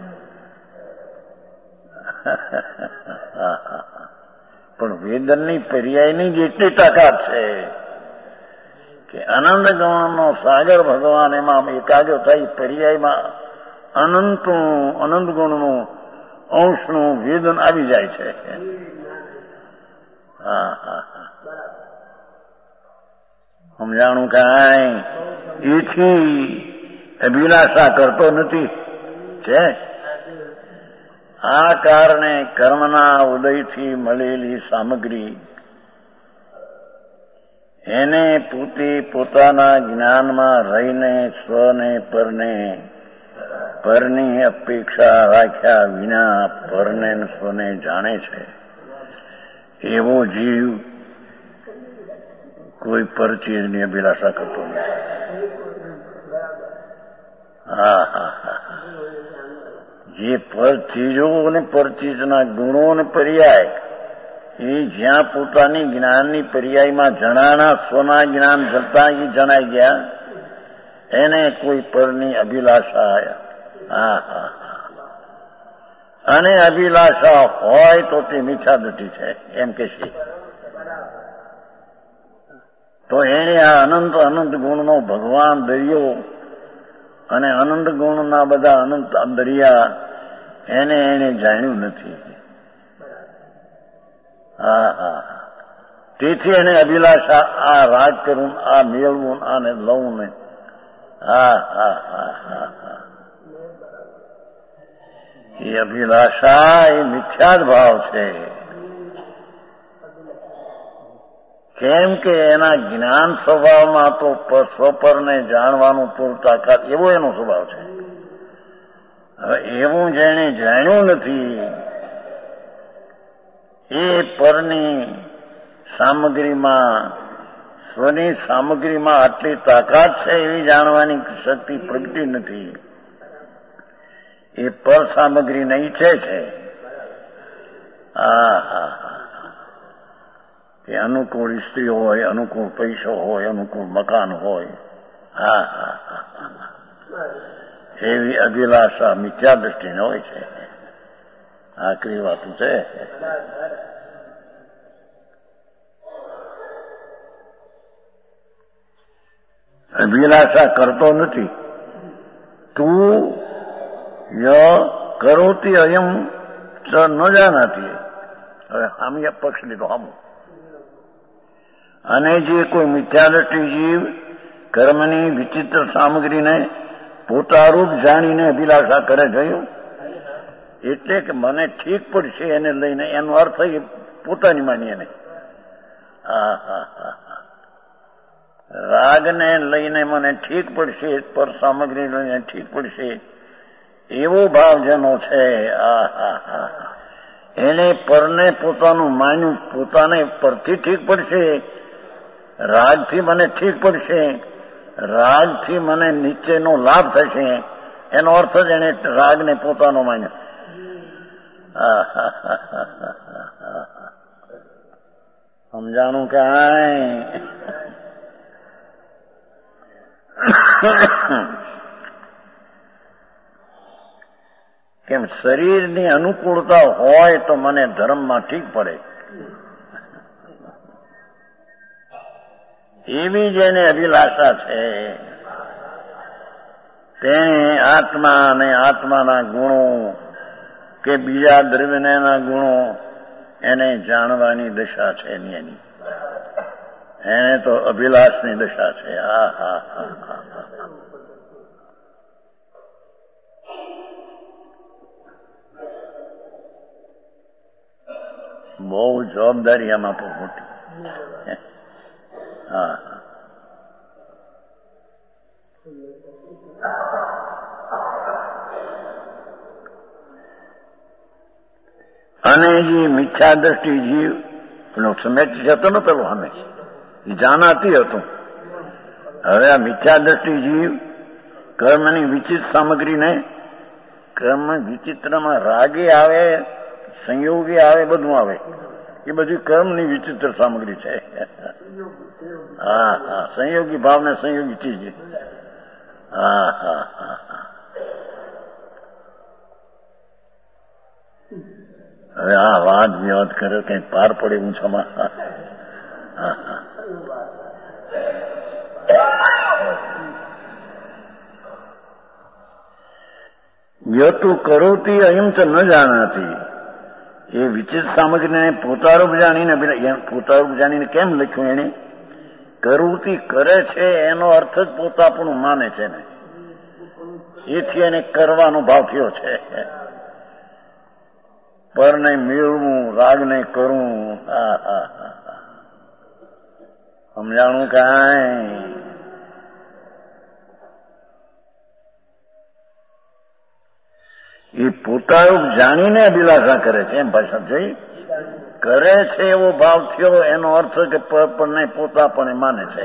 પણ વેદનની પર્યાયની જ એટલી તાકાત છે કે આનંદ ગણનો સાગર ભગવાન એમાં એકાગ્ર થાય. પર્યાયમાં અનંતનું અનંત ગુણનું અંશનું વેદન આવી જાય છે. હા હા હા સમજાણું કાંઈ? એથી અભિલાષા કરતો નથી છે. આ કારણે કર્મના ઉદયથી મળેલી સામગ્રી એને પોતે પોતાના જ્ઞાનમાં રહીને સ્વને પરને પરની અપેક્ષા રાખ્યા વિના પરને સ્વને જાણે છે. એવો જીવ કોઈ પર ચીજની અભિલાષા કરતો નથી. હા હા હા જે પર ચીજો અને પર ચીજના ગુણો અને પર્યાય એ જ્યાં પોતાની જ્ઞાનની પર્યાયમાં જણાના સ્વના જ્ઞાન જતા એ જણાઈ ગયા એને કોઈ પરની અભિલાષા. હા હા અને અભિલાષા હોય તો તે મીઠા દટી છે એમ કે છે. તો એને આ અનંત અનંત ગુણનો ભગવાન દરિયો અને અનંત ગુણના બધા અનંત દરિયા એને એને જાણ્યું નથી. હા હા તેથી એને અભિલાષા આ રાજ કરું, આ મેળવું, આને લઉં ને. હા હા હા હા હા એ અભિલાષા એ મિથ્યા જ ભાવ છે. કેમ કે એના જ્ઞાન સ્વભાવમાં તો સ્વપરને જાણવાનું પૂર તાકાત એવો એનો સ્વભાવ છે. હવે એવું જેને જાણ્યું નથી એ પરની સામગ્રીમાં સ્વની સામગ્રીમાં આટલી તાકાત છે એવી જાણવાની શક્તિ પ્રગટી નથી. એ પર સામગ્રીને ઈચ્છે છે. હા હા કે અનુકૂળ સ્ત્રી હોય, અનુકૂળ પૈસો હોય, અનુકૂળ મકાન હોય. હા હા હા એવી અભિલાષા મિથ્યા દ્રષ્ટિને હોય છે. આખરી વાતું છે. અભિલાષા કરતો નથી. તું ય કરોતી અયમ ચ ન જાનાતી. હવે હામી પક્ષ લીધો હામું. અને જે કોઈ મિથ્યા દ્રષ્ટિ જીવ કર્મની વિચિત્ર સામગ્રીને પોતારૂપ જાણીને અભિલાષા કરે જોયું એટલે કે મને ઠીક પડશે એને લઈને એનો અર્થ એ પોતાની માની એને. હા હા હા રાગને લઈને મને ઠીક પડશે, પર સામગ્રી લઈને ઠીક પડશે એવો ભાવ જેનો છે. આ હા હા એને પરને પોતાનું માન્યું, પોતાને પરથી ઠીક પડશે, રાગથી મને ઠીક પડશે, રાગથી મને નીચેનો લાભ થશે એનો અર્થ જ એને રાગને પોતાનો માન્યો. સમજાણું કાંઈ? કેમ શરીરની અનુકૂળતા હોય તો મને ધર્મમાં ઠીક પડે એવી જેને અભિલાષા છે તેને આત્મા અને આત્માના ગુણો કે બીજા દ્રવ્યના ગુણો એને જાણવાની દશા છે એની. એને તો અભિલાષની દશા છે. હા હા હા હા બહુ જવાબદારી આમાં તો મોટી. હા અને જે મિથ્યા દ્રષ્ટિ જીવ પેલો સમેચ જતો ને પેલો અમે એ જાણાતી હતું. હવે આ મિથ્યા દ્રષ્ટિ જીવ કર્મની વિચિત્ર સામગ્રીને કર્મ વિચિત્રમાં રાગી આવે, સંયોગી આવે, બધું આવે. એ બધી કર્મની વિચિત્ર સામગ્રી છે. હા હા સંયોગી ભાવને સંયોગી ચીજ. હા હા હા હા હવે આ વાદ વિવાદ કર્યો કઈ પાર પડે ઊંચામાં. હા હા યતુ કરોતી અયમ ચ ન જાણાતી. એ વિચિત્ર સામગ્રીને પોતારૂપ જાણીને પોતારૂપ જાણીને કેમ લખ્યું એને? કરોતી કરે છે એનો અર્થ જ પોતાપણું માને છે ને એથી એને કરવાનો ભાવ થયો છે. પરને મેળવું, રાગને કરવું. હા હા હા સમજાણું કાંઈ? એ પોતારૂપ જાણીને અભિલાષા કરે છે એમ ભાષા જોઈ. કરે છે એવો ભાવ થયો એનો અર્થ કે પરને પોતા પણ માને છે.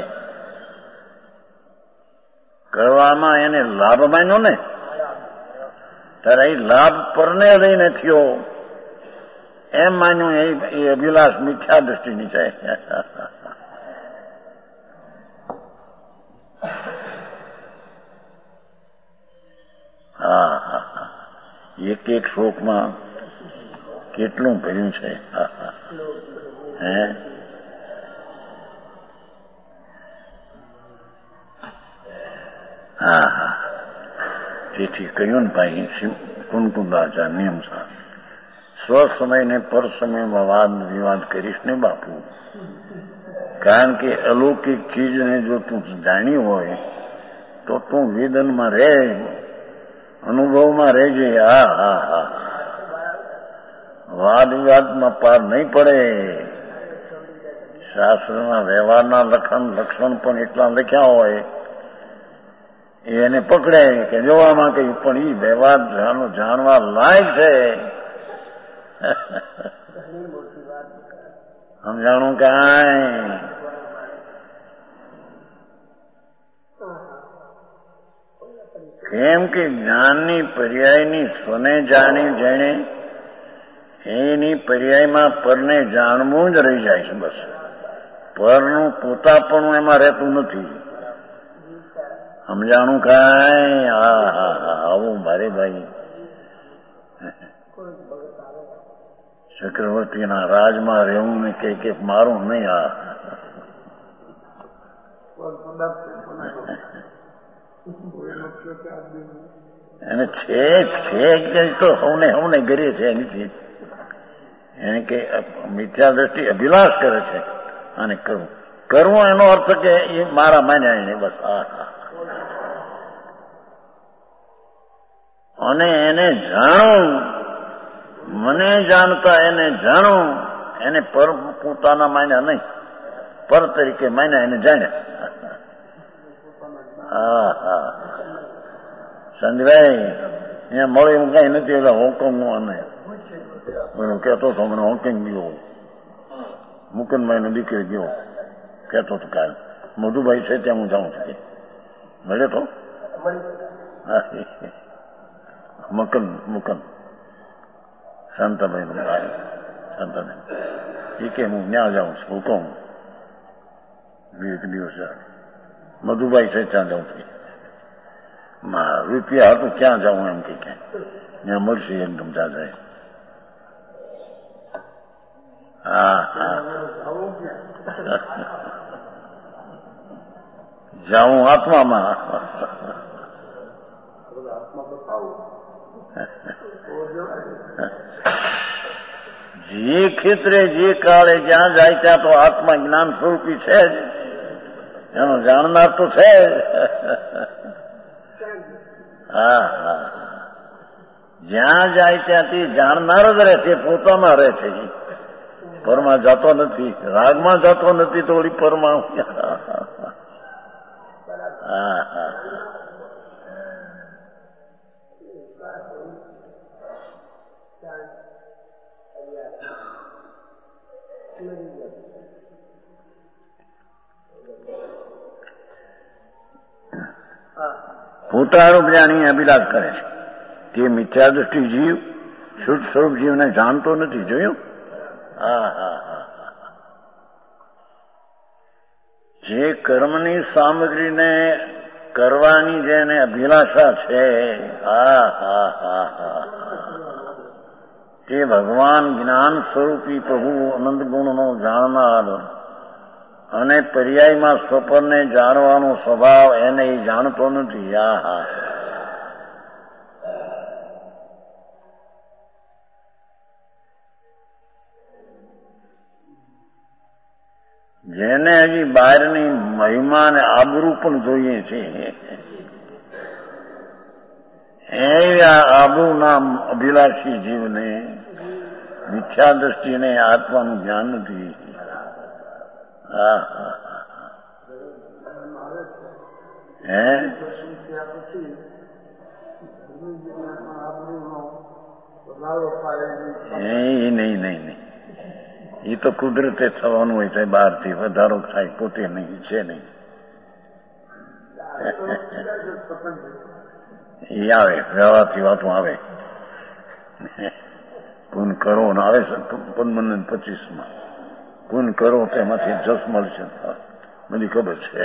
કરવામાં એને લાભ માન્યો ને, ત્યારે એ લાભ પરને લઈને થયો એમ માન્યું, એ અભિલાષ મિથ્યા દ્રષ્ટિની છે. હા હા હા, એક એક શ્લોકમાં કેટલું ભર્યું છે. હા હા હે હા હા, તેથી કહ્યું ને ભાઈ કુંકુંદાચાર નિયમ સા સ્વસમય ને પર સમયમાં વાદ વિવાદ કરીશ ને બાપુ. કારણ કે અલૌકિક ચીજને જો તું જાણી હોય તો તું વેદનમાં રહે, અનુભવમાં રહેજે. હા હા હા, વાદ વિવાદમાં પાર નહીં પડે. શાસ્ત્રના વ્યવહારના લખન લક્ષણ પણ એટલા લખ્યા હોય એને પકડે કે જોવામાં કહ્યું પણ એ વ્યવહાર જાણવા લાયક છે. સમજાણું કાંઈ? કેમ કે જ્ઞાનની પર્યાયની સ્વને જાણી જેણે એની પર્યાયમાં પરને જાણવું જ રહી જાય છે. બસ પરનું પોતાપણું એમાં રહેતું નથી. સમજાણું કાંઈ? હા હા હા, આવું મારે ભાઈ ચક્રવર્તીના રાજમાં રહેવું ને કઈ કે મારું નહીં. આ એને છે છે તો હવને હવને કરીએ છે એની એને કે મિથ્યા દ્રષ્ટિ અભિલાષ કરે છે અને કરવું કરવું એનો અર્થ કે એ મારા માન્યા એને બસ. હા હા, અને એને જાણું, મને જાણતા એને જાણું, એને પર પોતાના માન્યા નહીં, પર તરીકે માન્યા એને જાણ્યા. હા હા, સંજયભાઈ અહીંયા મળે એવું કઈ નથી. એટલે હોંગકોંગ નું અને હું કહેતો હતો મને હોંગકોંગ ગયો, મુકુંદભાઈ નો દીકરી ગયો કહેતો હતો કાલે, મધુભાઈ છે ત્યાં હું જાઉં છું. મળ્યો તો મકન મુકન શાંતાભાઈ નું ભાઈ શાંતાભાઈ એ કે હું ત્યાં જાઉં છું. હુકમ એક દિવસ મધુભાઈ છે ત્યાં જાઉં છું. રૂપિયા હતું ક્યાં જાઉં એમ કે ત્યાં મળશે એકદમ દાદા. હા હા, જાઉં આત્મામાં. જે ક્ષેત્રે જે કાળે જ્યાં જાય ત્યાં તો આત્મા જ્ઞાન સ્વરૂપી છે જ, એનો જાણનાર તો છે જ. હા હા, જ્યાં જાય ત્યાંથી જાણનાર જ રહે છે, પોતામાં રહે છે. પરમાં જતો નથી, રાગમાં જતો નથી તો ઓલી પરમાં. હા હા, પોતાનું જ્ઞાની અભિલાષ કરે છે. તે મિથ્યા દ્રષ્ટિ જીવ શુદ્ધ સ્વરૂપ જીવને જાણતો નથી. જોયું? હા હા હા, જે કર્મની સામગ્રીને કરવાની જેને અભિલાષા છે, હા હા હા હા, તે ભગવાન જ્ઞાન સ્વરૂપી પ્રભુ અનંત ગુણનો જાણનાર અને પર્યાયમાં સ્વપનને જાણવાનો સ્વભાવ એને એ જાણતો નથી. હા હા, જેને હજી બહારની મહિમા ને આબરૂ પણ જોઈએ છે, એવા આબરૂના અભિલાષી જીવને મિથ્યા દ્રષ્ટિને આત્માનું જ્ઞાન નથી. હા હા હે નહીં નહીં નહીં નહીં, એ તો કુદરતે થવાનું હોય છે, બહારથી વધારો થાય, પોતે નહીં છે નહીં. એ આવે વ્યવહારથી વાતો આવે. પૂન કરો ને આવે છે પંદર પચીસ માં પૂન કરો તેમાંથી જસ મળશે, મને ખબર છે.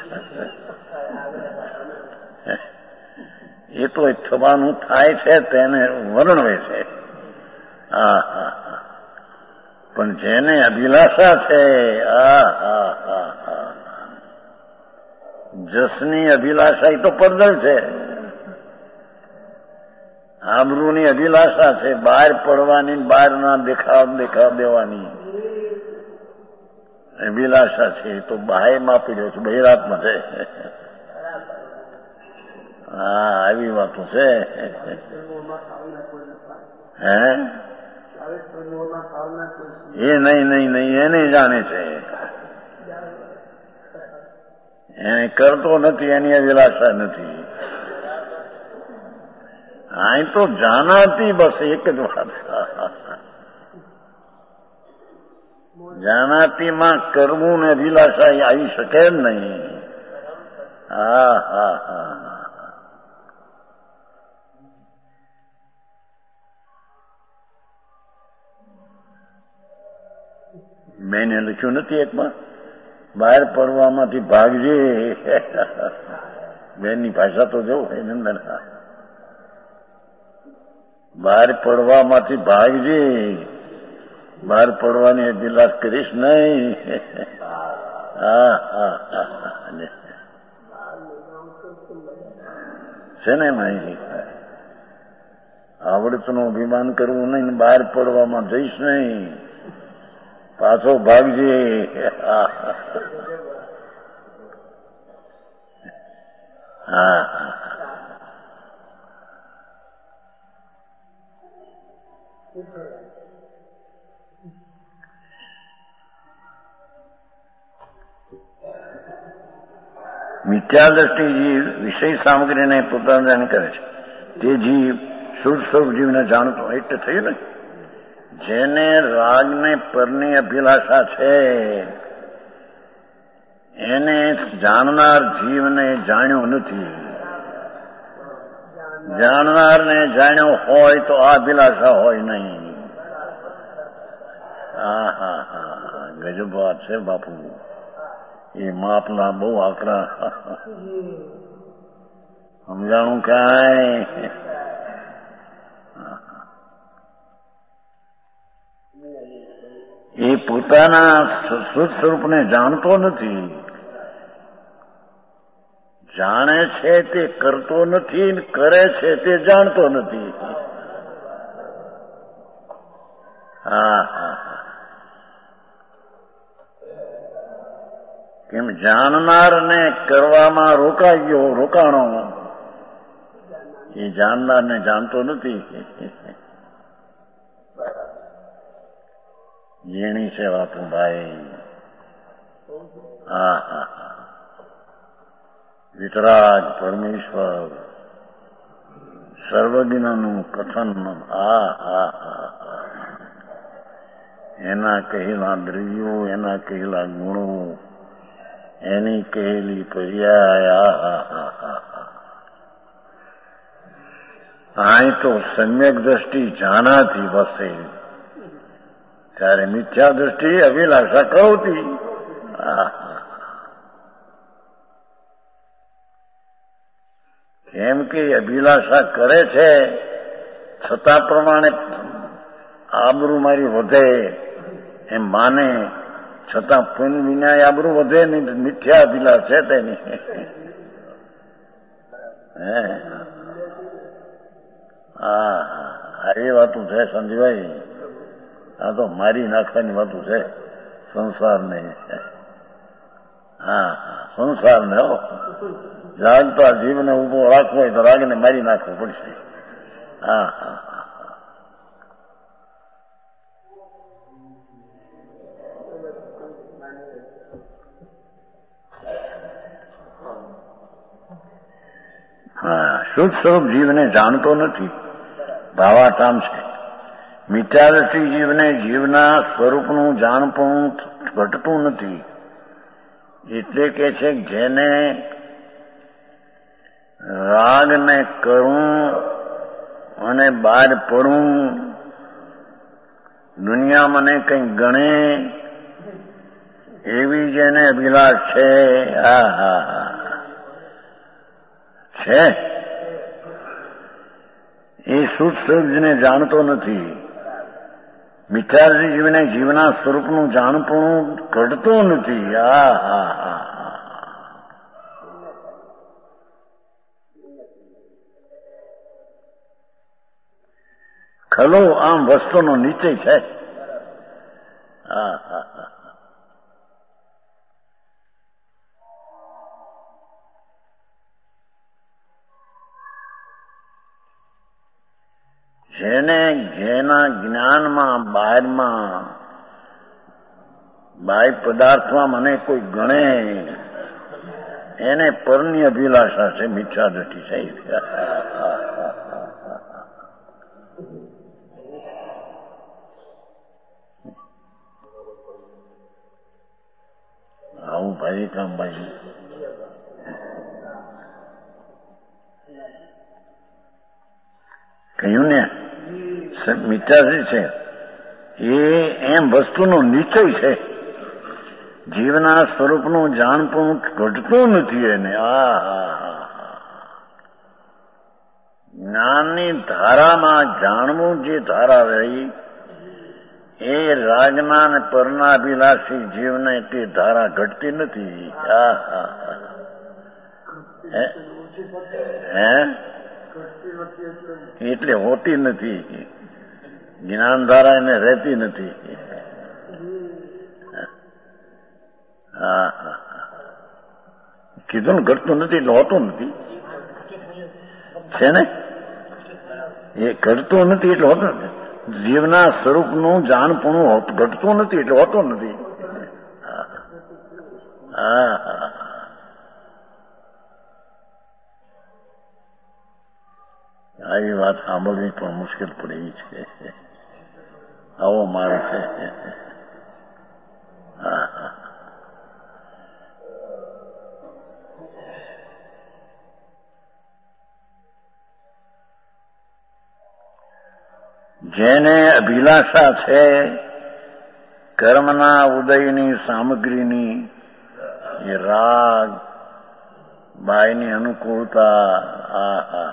એ તો થવાનું થાય છે તેને વર્ણવે છે. હા હા હા. પણ જેને અભિલાષા છે, આ હા હા હા જસની અભિલાષા એ તો પડદળ છે. આબરૂની અભિલાષા છે, બહાર પડવાની, બહાર ના દેખાવ દેખાવ દેવાની અભિલાષા છે. એ તો બાહ્યમાં પીડ્યો છે, બહિરાતમાં છે. હા આવી વાતો છે. હે એ નહીં નહીં નહીં એને જાણે છે, એને કરતો નથી, એની અભિલાષા નથી. અહીં તો જાનાતી બસ એક જ વાત. જાનાતીમાં કરવું ને અભિલાષા આવી શકે જ નહીં. હા હા હા. મેને લખ્યું નથી એકમાં, બહાર પડવામાંથી ભાગજે. બેનની ભાષા તો જવું હોય નંદન. બહાર પડવામાંથી ભાગજે, બહાર પડવાની અભિલાષ કરીશ નહીં. હા હા હા છે ને નહીં. આવડતનું અભિમાન કરવું નહીં, બહાર પડવામાં જઈશ નહીં, પાછો ભાગજે. હા હા. મિથ્યા દ્રષ્ટિ જીવ વિષય સામગ્રીને પોતાનું જાણ કરે છે, તે જીવ શુદ્ધ સ્વરૂપ જીવને જાણતો એટલે થયું ને. જેને રાગને પરની અભિલાષા છે એને જાણનાર જીવને જાણ્યો નથી. જાણનારને જાણ્યો હોય તો આ અભિલાષા હોય નહીં. હા હા હા ગજબ વાત છે બાપુ. એ માપના બહુ આકરા. સમજાણું કાંઈ? એ પોતાના શુદ્ધ સ્વરૂપને જાણતો નથી. જાણે છે તે કરતો નથી, કરે છે તે જાણતો નથી. હા હા. કેમ જાણનારને કરવામાં રોકાઈ ગયો, રોકાણો. એ જાણનારને જાણતો નથી. ઝીણી છે વાતો ભાઈ. હા હા હા. વિતરાગ પરમેશ્વર સર્વજ્ઞનું કથન. હા હા હા. એના કહેલા દ્રવ્યો, એના કહેલા ગુણો, એની કહેલી પર્યાય. અહીં તો સમ્યક દ્રષ્ટિ જાનાથી વસે, ત્યારે મિથ્યા દ્રષ્ટિ અભિલાષા કરોતી. કેમ કે અભિલાષા કરે છે છતાં પ્રમાણે આબરૂ મારી વધે એમ માને, છતાં પુન વિના આબરૂ વધે નહીં. મિથ્યા અભિલાષ છે તેની. હે હા હા એ વાતું છે સંજયભાઈ. આ તો મારી નાખવાની વાતું છે સંસારને. હા સંસારને હો. જાગતા જીવને ઉભો રાખવો હોય તો રાગને મારી નાખવું પડશે. હા હા. હા શુદ્ધ સ્વરૂપ જીવને જાણતો નથી. ભાવાટામ છે. મિથ્યાદૃષ્ટિ જીવને જીવના સ્વરૂપનું જાણપણું ઘટતું નથી. એટલે કે છે જેને રાગ ને કરવું અને બહાર પડવું, દુનિયા મને કંઈ ગણે એવી જેને અભિલાષ છે, હા હા છે, એ શુદ્ધ સ્વરૂપને જાણતો નથી. મિથ્યાદૃષ્ટિ જીવને જીવના સ્વરૂપનું જાણપણું ઘટતું નથી. હા હા હા ખલો આમ વસ્તુનો નિશ્ચય છે. હા હા હા જેને જેના જ્ઞાનમાં બહારમાં બાહ્ય પદાર્થમાં મને કોઈ ગણે એને પરની અભિલાષા છે, મિથ્યાદૃષ્ટિ છે. આવું ભાઈ કામ ભાઈ કહ્યું ને, મિથ્યાદૃષ્ટિ છે એ એમ વસ્તુનો નિશ્ચય છે. જીવના સ્વરૂપનું જાણપણું ઘટતું નથી એને. આ જ્ઞાનની ધારામાં જાણવું જે ધારા રહી એ રાગના અને પરના અભિલાષી જીવને તે ધારા ઘટતી નથી. આ હે એટલે હોતી નથી. જ્ઞાન ધારા એને રહેતી નથી. હા હા કીધું ને ઘટતું નથી એટલે હોતું નથી છે ને. એ ઘટતું નથી એટલે હોતું નથી. જીવના સ્વરૂપનું જાણપણું ઘટતું નથી એટલે હોતું નથી. હા હા આવી વાત સાંભળવી પણ મુશ્કેલ પડે એવી છે. આવો માલ છે. હા હા જેને અભિલાષા છે કર્મના ઉદયની સામગ્રીની, એ રાગ બાયની અનુકૂળતા, આ હા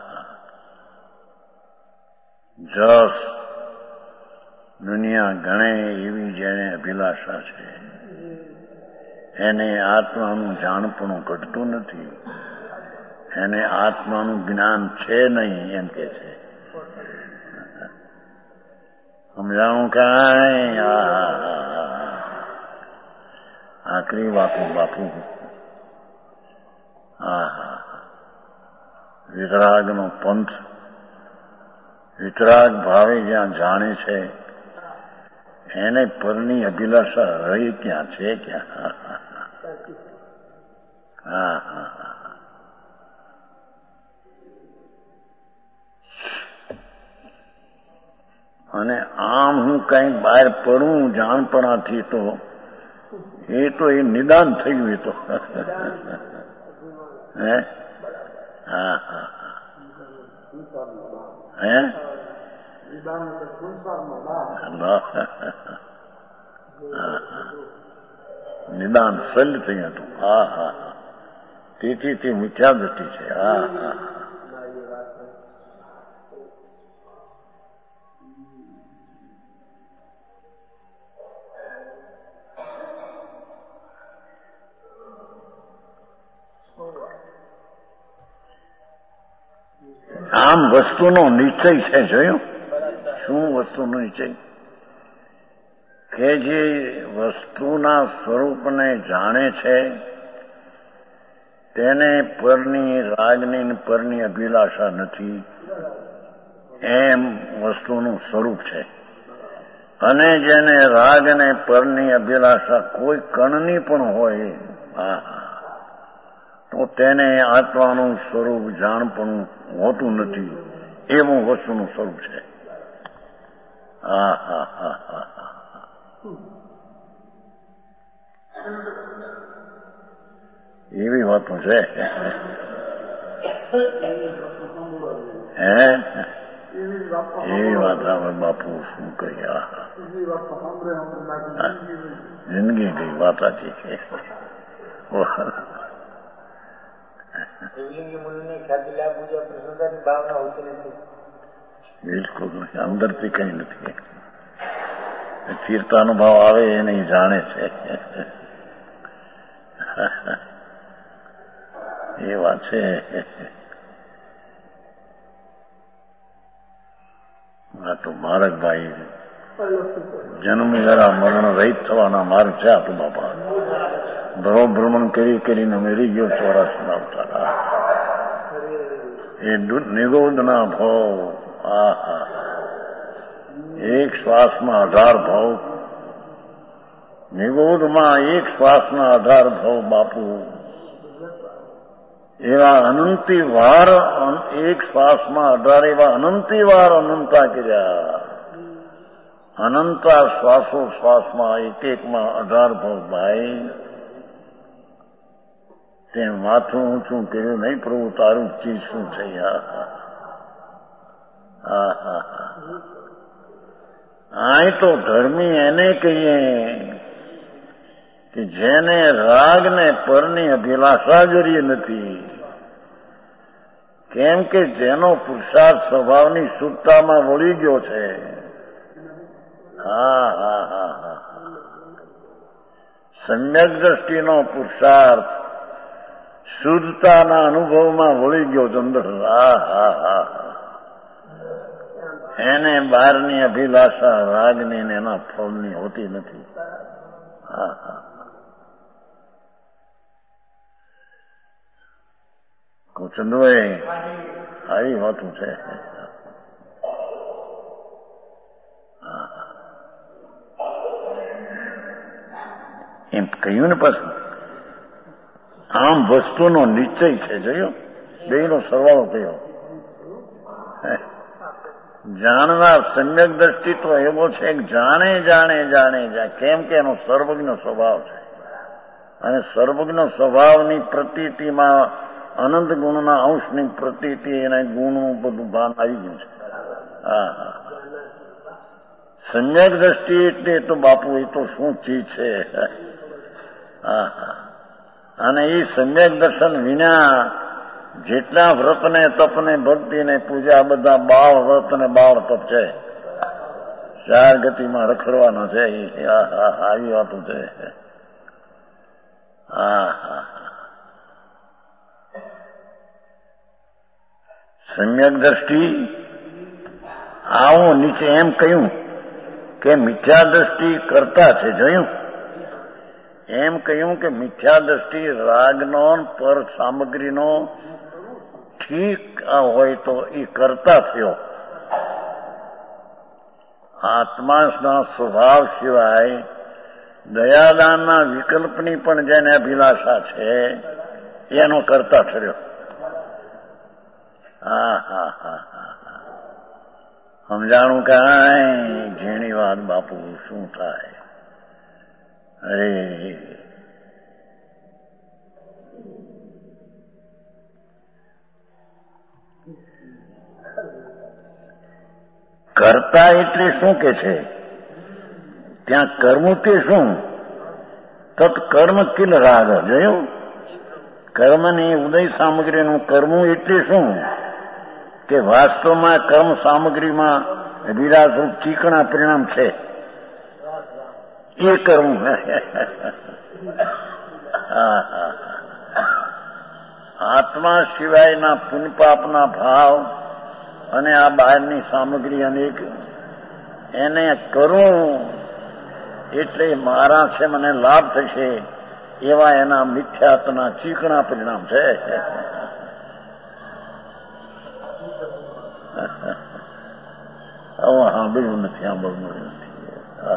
જસ દુનિયા ગણે એવી જેને અભિલાષા છે એને આત્માનું જાણપણું ઘટતું નથી. એને આત્માનું જ્ઞાન છે નહીં એમ કે છે. સમજાણું કાંઈ? આખરી બાપુ બાપુ હા હા વિતરાગનો પંથ, વિતરાગ ભાવે જ્યાં જાણે છે એને પરની અભિલાષા રહી ક્યાં છે? ક્યાં? હા હા અને આમ હું કઈ બહાર પડું જાણપણાથી તો એ તો એ નિદાન થઈ ગયું. તો હે હા હા હે નિદાન સલ થઈ હતું. હા હા તેથી તે મિથ્યાદૃષ્ટિ છે. હા હા આમ વસ્તુનો નિશ્ચય છે. જોયું શું વસ્તુનો નિશ્ચય? કે જે વસ્તુના સ્વરૂપને જાણે છે તેને પરની રાગની પરની અભિલાષા નથી. એમ વસ્તુનું સ્વરૂપ છે. અને જેને રાગ અને પરની અભિલાષા કોઈ કણની પણ હોય તો તેને આત્માનું સ્વરૂપ જાણપણું હોતું નથી. એવું વસ્તુનું સ્વરૂપ છે. હા હા હા હા હા એવી વાતો છે. હે એવી વાત આવે બાપુ શું કહ્યા જિંદગી કઈ વાત હતી છે. બિલકુલ અંદરથી કઈ નથી. સ્થિરતાનો ભાવ આવે એ નહીં જાણે છે. એ વાત છે. આ તો મારકભાઈ જન્મ જરા મરણ રહિત થવાના માર્ગ છે. આ તો બાપા ભ્રવ ભ્રમણ કરી કરીને મેરી ગયો ચોરાસી આવતા એ નિરોધના ભાવ. આ હા એક શ્વાસમાં અઢાર ભાવ. નિગોધમાં એક શ્વાસના અઢાર ભાવ બાપુ. એવા અનંતી વાર એક શ્વાસમાં અઢાર એવા અનંતી વાર અનંતા કર્યા. અનંતા શ્વાસો શ્વાસમાં એક એકમાં અઢાર ભાવ ભાઈ. તે માથું ઊંચું કર્યું નહીં પ્રભુ તારું ચીજ શું છે. હા હા હા આ તો ધર્મી એને કહીએ કે જેને રાગ ને પરની અભિલાષા જરી નથી. કેમ કે જેનો પુરુષાર્થ સ્વભાવની શુદ્ધતામાં વળી ગયો છે. હા હા હા હા સમ્યક દ્રષ્ટિનો પુરુષાર્થ શુદ્ધતાના અનુભવમાં વળી ગયો ચંદ્ર. હા હા હા એને બહારની અભિલાષા રાગની ને એના ફળની હોતી નથી. હા હા ચંદુભાઈ આવી વાતું છે. એમ કહ્યું ને પાછું આમ વસ્તુનો નિશ્ચય છે. જોયો બેનો સરવાળો થયો. જાણનાર સમ્યક દ્રષ્ટિ તો એવો છે કે જાણે જાણે જાણે જાય. કેમ કે એનો સર્વજ્ઞ સ્વભાવ છે અને સર્વજ્ઞ સ્વભાવની પ્રતીતિમાં અનંત ગુણના અંશની પ્રતીતિ એના ગુણનું બધું ભાન આવી ગયું છે. હા હા સમ્યક દ્રષ્ટિ એટલે તો બાપુ એ તો શું ચીજ છે. હા હા અને એ સમ્યક દર્શન વિના જેટલા વ્રતને તપને ભક્તિને પૂજા બધા બાળ વ્રત ને બાળ તપ છે. ચાર ગતિમાં રખડવાનો છે. આવી વાતો છે. હા હા સમ્યક દ્રષ્ટિ આવું નીચે એમ કહ્યું કે મિથ્યા દ્રષ્ટિ કરતા છે. જોયું એમ કહ્યું કે મિથ્યા દ્રષ્ટિ રાગનો પર સામગ્રીનો ઠીક હોય તો એ કરતા થયો. આત્માના સ્વભાવ સિવાય દયાદાનના વિકલ્પની પણ જેને અભિલાષા છે એનો કરતા ઠર્યો. હા હા હા હા સમજાણું કાંઈ ઝીણી વાત બાપુ શું થાય. અરે કરતા એટલે શું કે છે ત્યાં કર્મ તે શું તત્કર્મ કિલ રાગ. જોયું કર્મની ઉદય સામગ્રીનું કર્મ એટલે શું કે વાસ્તવમાં કર્મ સામગ્રીમાં વિરાજરૂપ ચીકણા પરિણામ છે. એ કર્મ. આત્મા સિવાયના પુણ્યપાપના ભાવ અને આ બહારની સામગ્રી અનેક એને કરું એટલે મારા છે મને લાભ થશે એવા એના મિથ્યાત્વના ચીકણા પરિણામ છે. હવે સાંભળ્યું નથી સાંભળવું નથી.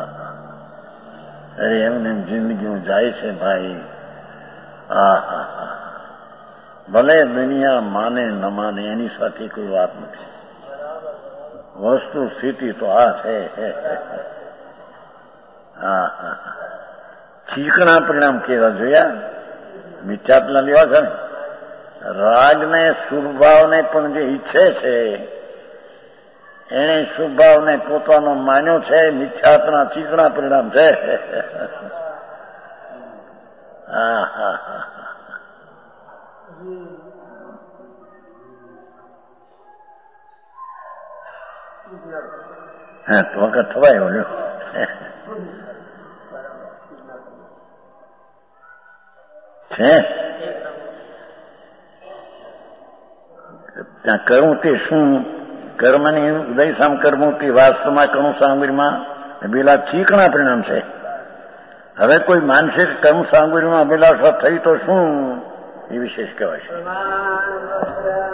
અરે એમને એમ જિંદગીઓ જાય છે ભાઈ. હા હા હા ભલે દુનિયા માને ન માને એની સાથે કોઈ વાત નથી. વસ્તુ સ્થિતિ તો આ છે. હા હા ચીકણા પરિણામ કેવા જોયા? મિથ્યાત્વના લેવા છે ને. રાગને શુભભાવને પણ જે ઈચ્છે છે એને શુભભાવને પોતાનો માન્યો છે. મિથ્યાત્વના ચીકણા પરિણામ છે. હા હા હા હા તો વખત થવાય બોલ્યો. છે ત્યાં કરવું તે શું? કર્મની ઉદય સામ કરવું તે વાસ્તવમાં કણું સામગ્રીમાં પેલા ચીકણા પરિણામ છે. હવે કોઈ માનસિક કર્મ સામગ્રીમાં અભિલાષા થઈ તો શું એ વિશેષ કહેવાય છે.